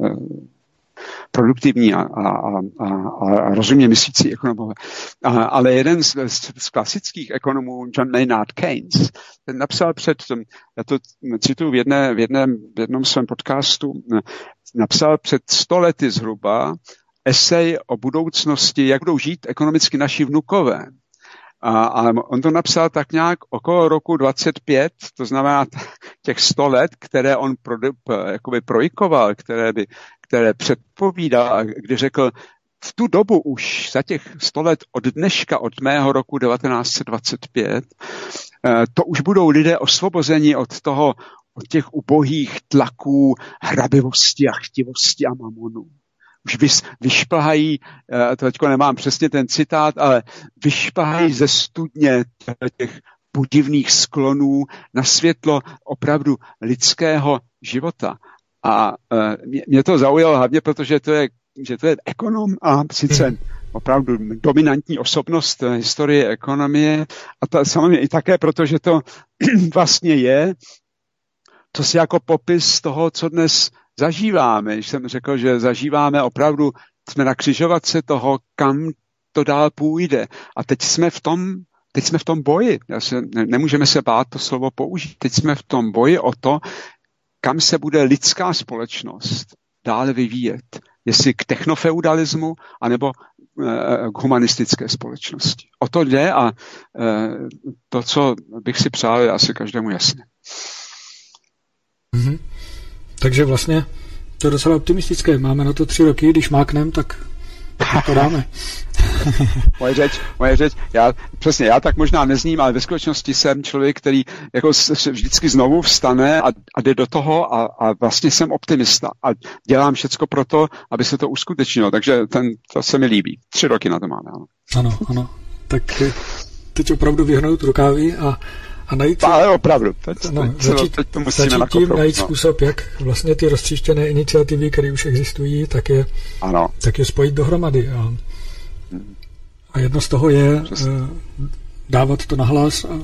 produktivní a, a, a, a rozumně myslící ekonomové. A, ale jeden z, z, z klasických ekonomů, John Maynard Keynes, ten napsal před, já to cituju v, jedné, v, jedném, v jednom svém podcastu, napsal před sto lety zhruba esej o budoucnosti, jak budou žít ekonomicky naši vnukové. A, a on to napsal tak nějak okolo roku dvacet pět, to znamená těch sto let, které on pro, jakoby projikoval, které, by, které předpovídal, kdy řekl, v tu dobu už za těch sto let od dneška, od mého roku devatenáct set dvacet pět, to už budou lidé osvobozeni od toho, od těch ubohých tlaků, hrabivosti a chtivosti a mamonu. Už vys, vyšplhají, to teďko nemám přesně ten citát, ale vyšplhají ze studně těch podivných sklonů na světlo opravdu lidského života. A mě, mě to zaujalo hlavně, protože to je, že to je ekonom a sice opravdu dominantní osobnost historie ekonomie, a to samozřejmě i také proto, že to vlastně je to si jako popis toho, co dnes zažíváme. Když jsem řekl, že zažíváme opravdu, jsme na křižovatce toho, kam to dál půjde. A teď jsme v tom, teď jsme v tom boji. Já se, nemůžeme se bát to slovo použít. Teď jsme v tom boji o to, kam se bude lidská společnost dále vyvíjet. Jestli k technofeudalismu, anebo e, k humanistické společnosti. O to jde a e, to, co bych si přál, je asi každému jasné. Mm-hmm. Takže vlastně to je docela optimistické. Máme na to tři roky, když máknem, tak to dáme. moje řeč, moje řeč, já, přesně, já tak možná nezním, ale ve skutečnosti jsem člověk, který jako se vždycky znovu vstane a, a jde do toho a, a vlastně jsem optimista a dělám všecko pro to, aby se to uskutečnilo, takže ten, to se mi líbí. Tři roky na to máme. Ano, ano. ano. Tak teď opravdu vyhnout rukávy a A najít, ale opravdu. Teď, no, teď, začít, teď to začít tím najít no. způsob, jak vlastně ty roztříštěné iniciativy, které už existují, tak je, ano. tak je spojit dohromady. A, a jedno z toho je Přesně. dávat to nahlas a,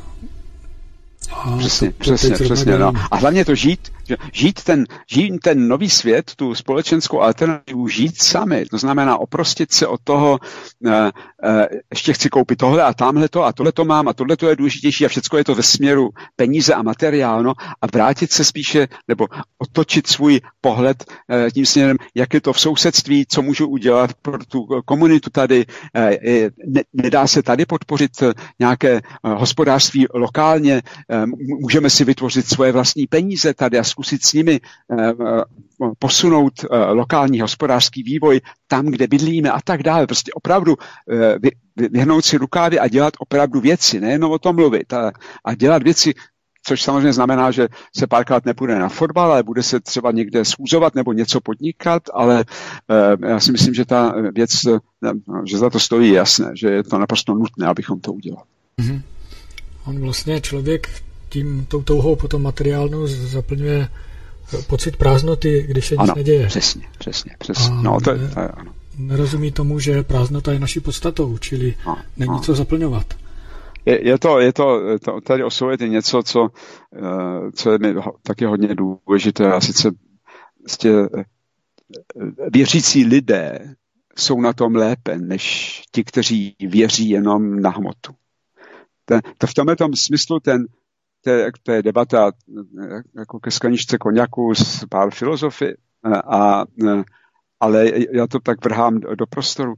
a přesně, to, to přesně, přesně no. A hlavně to žít, že žít ten, žít ten nový svět, tu společenskou alternativu, žít sami. To znamená oprostit se od toho, e, e, ještě chci koupit tohle a tamhleto a tohleto mám a tohleto je důležitější a všecko je to ve směru peníze a materiál, no, a vrátit se spíše, nebo otočit svůj pohled e, tím směrem, jak je to v sousedství, co můžu udělat pro tu komunitu tady. E, ne, nedá se tady podpořit nějaké e, hospodářství lokálně, e, můžeme si vytvořit svoje vlastní peníze tady a zkusit s nimi eh, posunout eh, lokální hospodářský vývoj tam, kde bydlíme a tak dále. Prostě opravdu eh, vy, vyhnout si rukávy a dělat opravdu věci, nejenom o tom mluvit. A, a dělat věci, což samozřejmě znamená, že se párkrát nepůjde na fotbal, ale bude se třeba někde schůzovat nebo něco podnikat, ale eh, já si myslím, že ta věc, eh, že za to stojí jasné, že je to naprosto nutné, abychom to udělali. Mm-hmm. On vlastně člověk tím tou touhou potom materiálnou zaplňuje pocit prázdnoty, když se nic ano, neděje. Přesně, přesně, přesně. No, to je, to je, ano. Nerozumí tomu, že prázdnota je naší podstatou, čili no, není no. co zaplňovat. Je, je to, je to, to tady osvojit něco, co, co je mi taky hodně důležité, a sice vlastně věřící lidé jsou na tom lépe, než ti, kteří věří jenom na hmotu. To, to v tomhle tom smyslu ten, to, to je debata jako ke skleničce koněku s pár filozofy, a, ale já to tak vrhám do, do prostoru.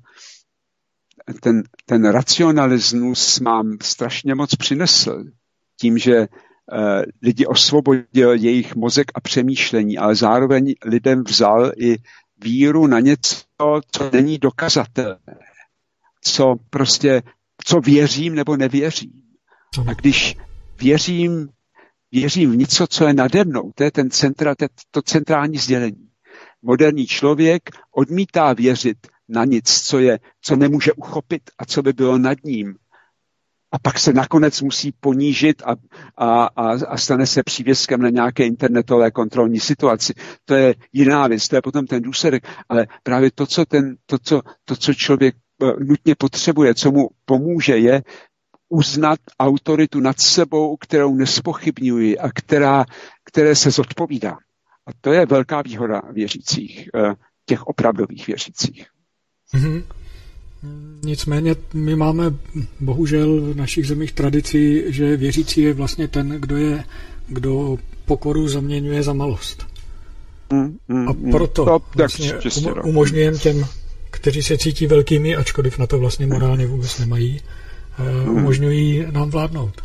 Ten, ten racionalismus mám strašně moc přinesl tím, že uh, lidi osvobodil jejich mozek a přemýšlení, ale zároveň lidem vzal i víru na něco, co není dokazatelné, co prostě, co věřím nebo nevěřím. A když věřím, věřím v něco, co je nade mnou, to je ten centra, to, to centrální sdělení. Moderní člověk odmítá věřit na nic, co, je, co nemůže uchopit a co by bylo nad ním. A pak se nakonec musí ponížit a, a, a, a stane se přívěskem na nějaké internetové kontrolní situaci. To je jiná věc, to je potom ten důsledek, ale právě to, co, ten, to, co, to, co člověk nutně potřebuje, co mu pomůže, je uznat autoritu nad sebou, kterou nespochybňuji a která, které se zodpovídá. A to je velká výhoda věřících, těch opravdových věřících. Mm-hmm. Nicméně my máme bohužel v našich zemích tradici, že věřící je vlastně ten, kdo je, kdo pokoru zaměňuje za malost. Mm, mm, a proto to, vlastně um, umožňujeme těm, kteří se cítí velkými, ačkoliv na to vlastně morálně vůbec nemají, mm. umožňují nám vládnout.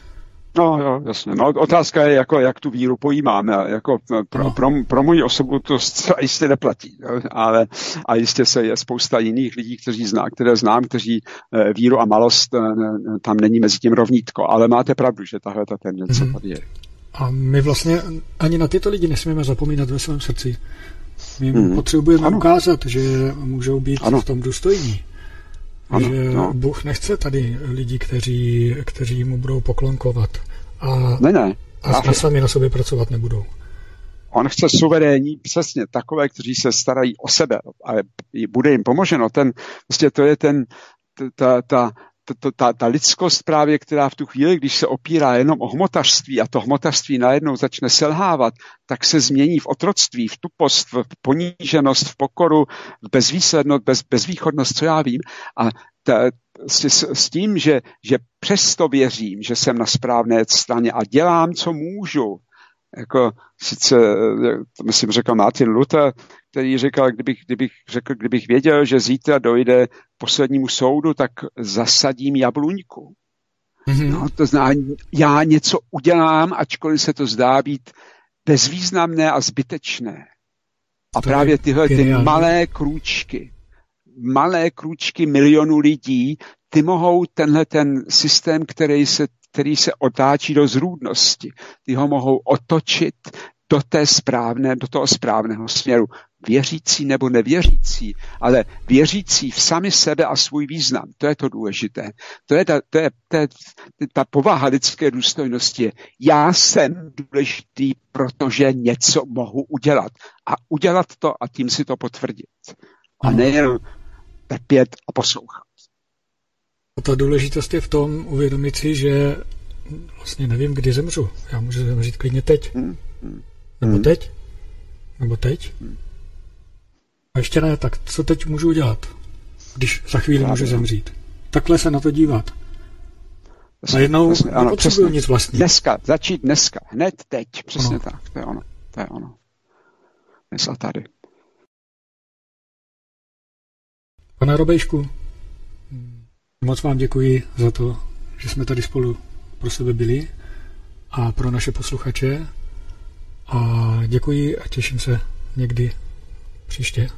No jo, jasně. No, otázka je, jako, jak tu víru pojímáme. Jako pro, no. pro, pro moji osobu to jistě neplatí. Jo? Ale, a jistě se je spousta jiných lidí, kteří zná, které znám, kteří eh, víru a malost, eh, tam není mezi tím rovnítko. Ale máte pravdu, že tahle ta tendence mm. tady je. A my vlastně ani na tyto lidi nesmíme zapomínat ve svém srdci. My mm. potřebujeme ano. ukázat, že můžou být ano. v tom důstojní. Ano, že no. Bůh nechce tady lidi, kteří, kteří mu budou poklonkovat a, ne, ne. a sami na sobě pracovat nebudou. On chce suverénní, přesně takové, kteří se starají o sebe a bude jim pomoženo. Ten, vlastně to je ten, ta, ta, ta, ta, ta lidskost právě, která v tu chvíli, když se opírá jenom o hmotařství a to hmotařství najednou začne selhávat, tak se změní v otroctví, v tupost, v poníženost, v pokoru, v bezvýslednost, bez, bezvýchodnost, co já vím. A ta, s, s tím, že, že přesto věřím, že jsem na správné straně a dělám, co můžu. Jako sice, to myslím, řekl Martin Luther, který říkal, kdybych, kdybych řekl, kdybych věděl, že zítra dojde k poslednímu soudu, tak zasadím jabluňku. Mm-hmm. No, to znamená, já něco udělám, ačkoliv se to zdá být bezvýznamné a zbytečné. A to právě tyhle ty malé krůčky, malé krůčky milionů lidí, ty mohou tenhle ten systém, který se který se otáčí do zrůdnosti. Ty ho mohou otočit do té správné, do toho správného směru. Věřící nebo nevěřící, ale věřící v sami sebe a svůj význam. To je to důležité. To je ta, to je, to je, ta povaha lidské důstojnosti. Já jsem důležitý, protože něco mohu udělat. A udělat to a tím si to potvrdit. A nejen trpět a poslouchat. A ta důležitost je v tom uvědomit si, že vlastně nevím, kdy zemřu. Já můžu zemřít klidně teď. Nebo teď. Nebo teď. A ještě ne, tak co teď můžu udělat, když za chvíli můžu zemřít? Takhle se na to dívat. Najednou nepotřebuji nic vlastní. Dneska, začít dneska, hned teď. Přesně ano. tak, to je ono. To je ono. Dnes a tady. Pane Robejšku, moc vám děkuji za to, že jsme tady spolu pro sebe byli a pro naše posluchače. A děkuji a těším se někdy příště.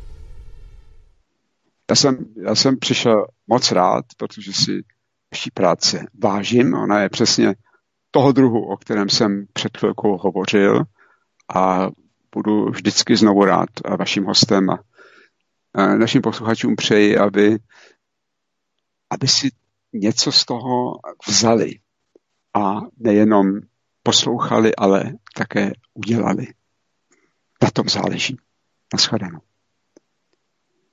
Já jsem, já jsem přišel moc rád, protože si vaší práce vážím. Ona je přesně toho druhu, o kterém jsem před chvilkou hovořil a budu vždycky znovu rád a vaším hostem a našim posluchačům přeji, aby aby si něco z toho vzali a nejenom poslouchali, ale také udělali. Na tom záleží. Naschledanou.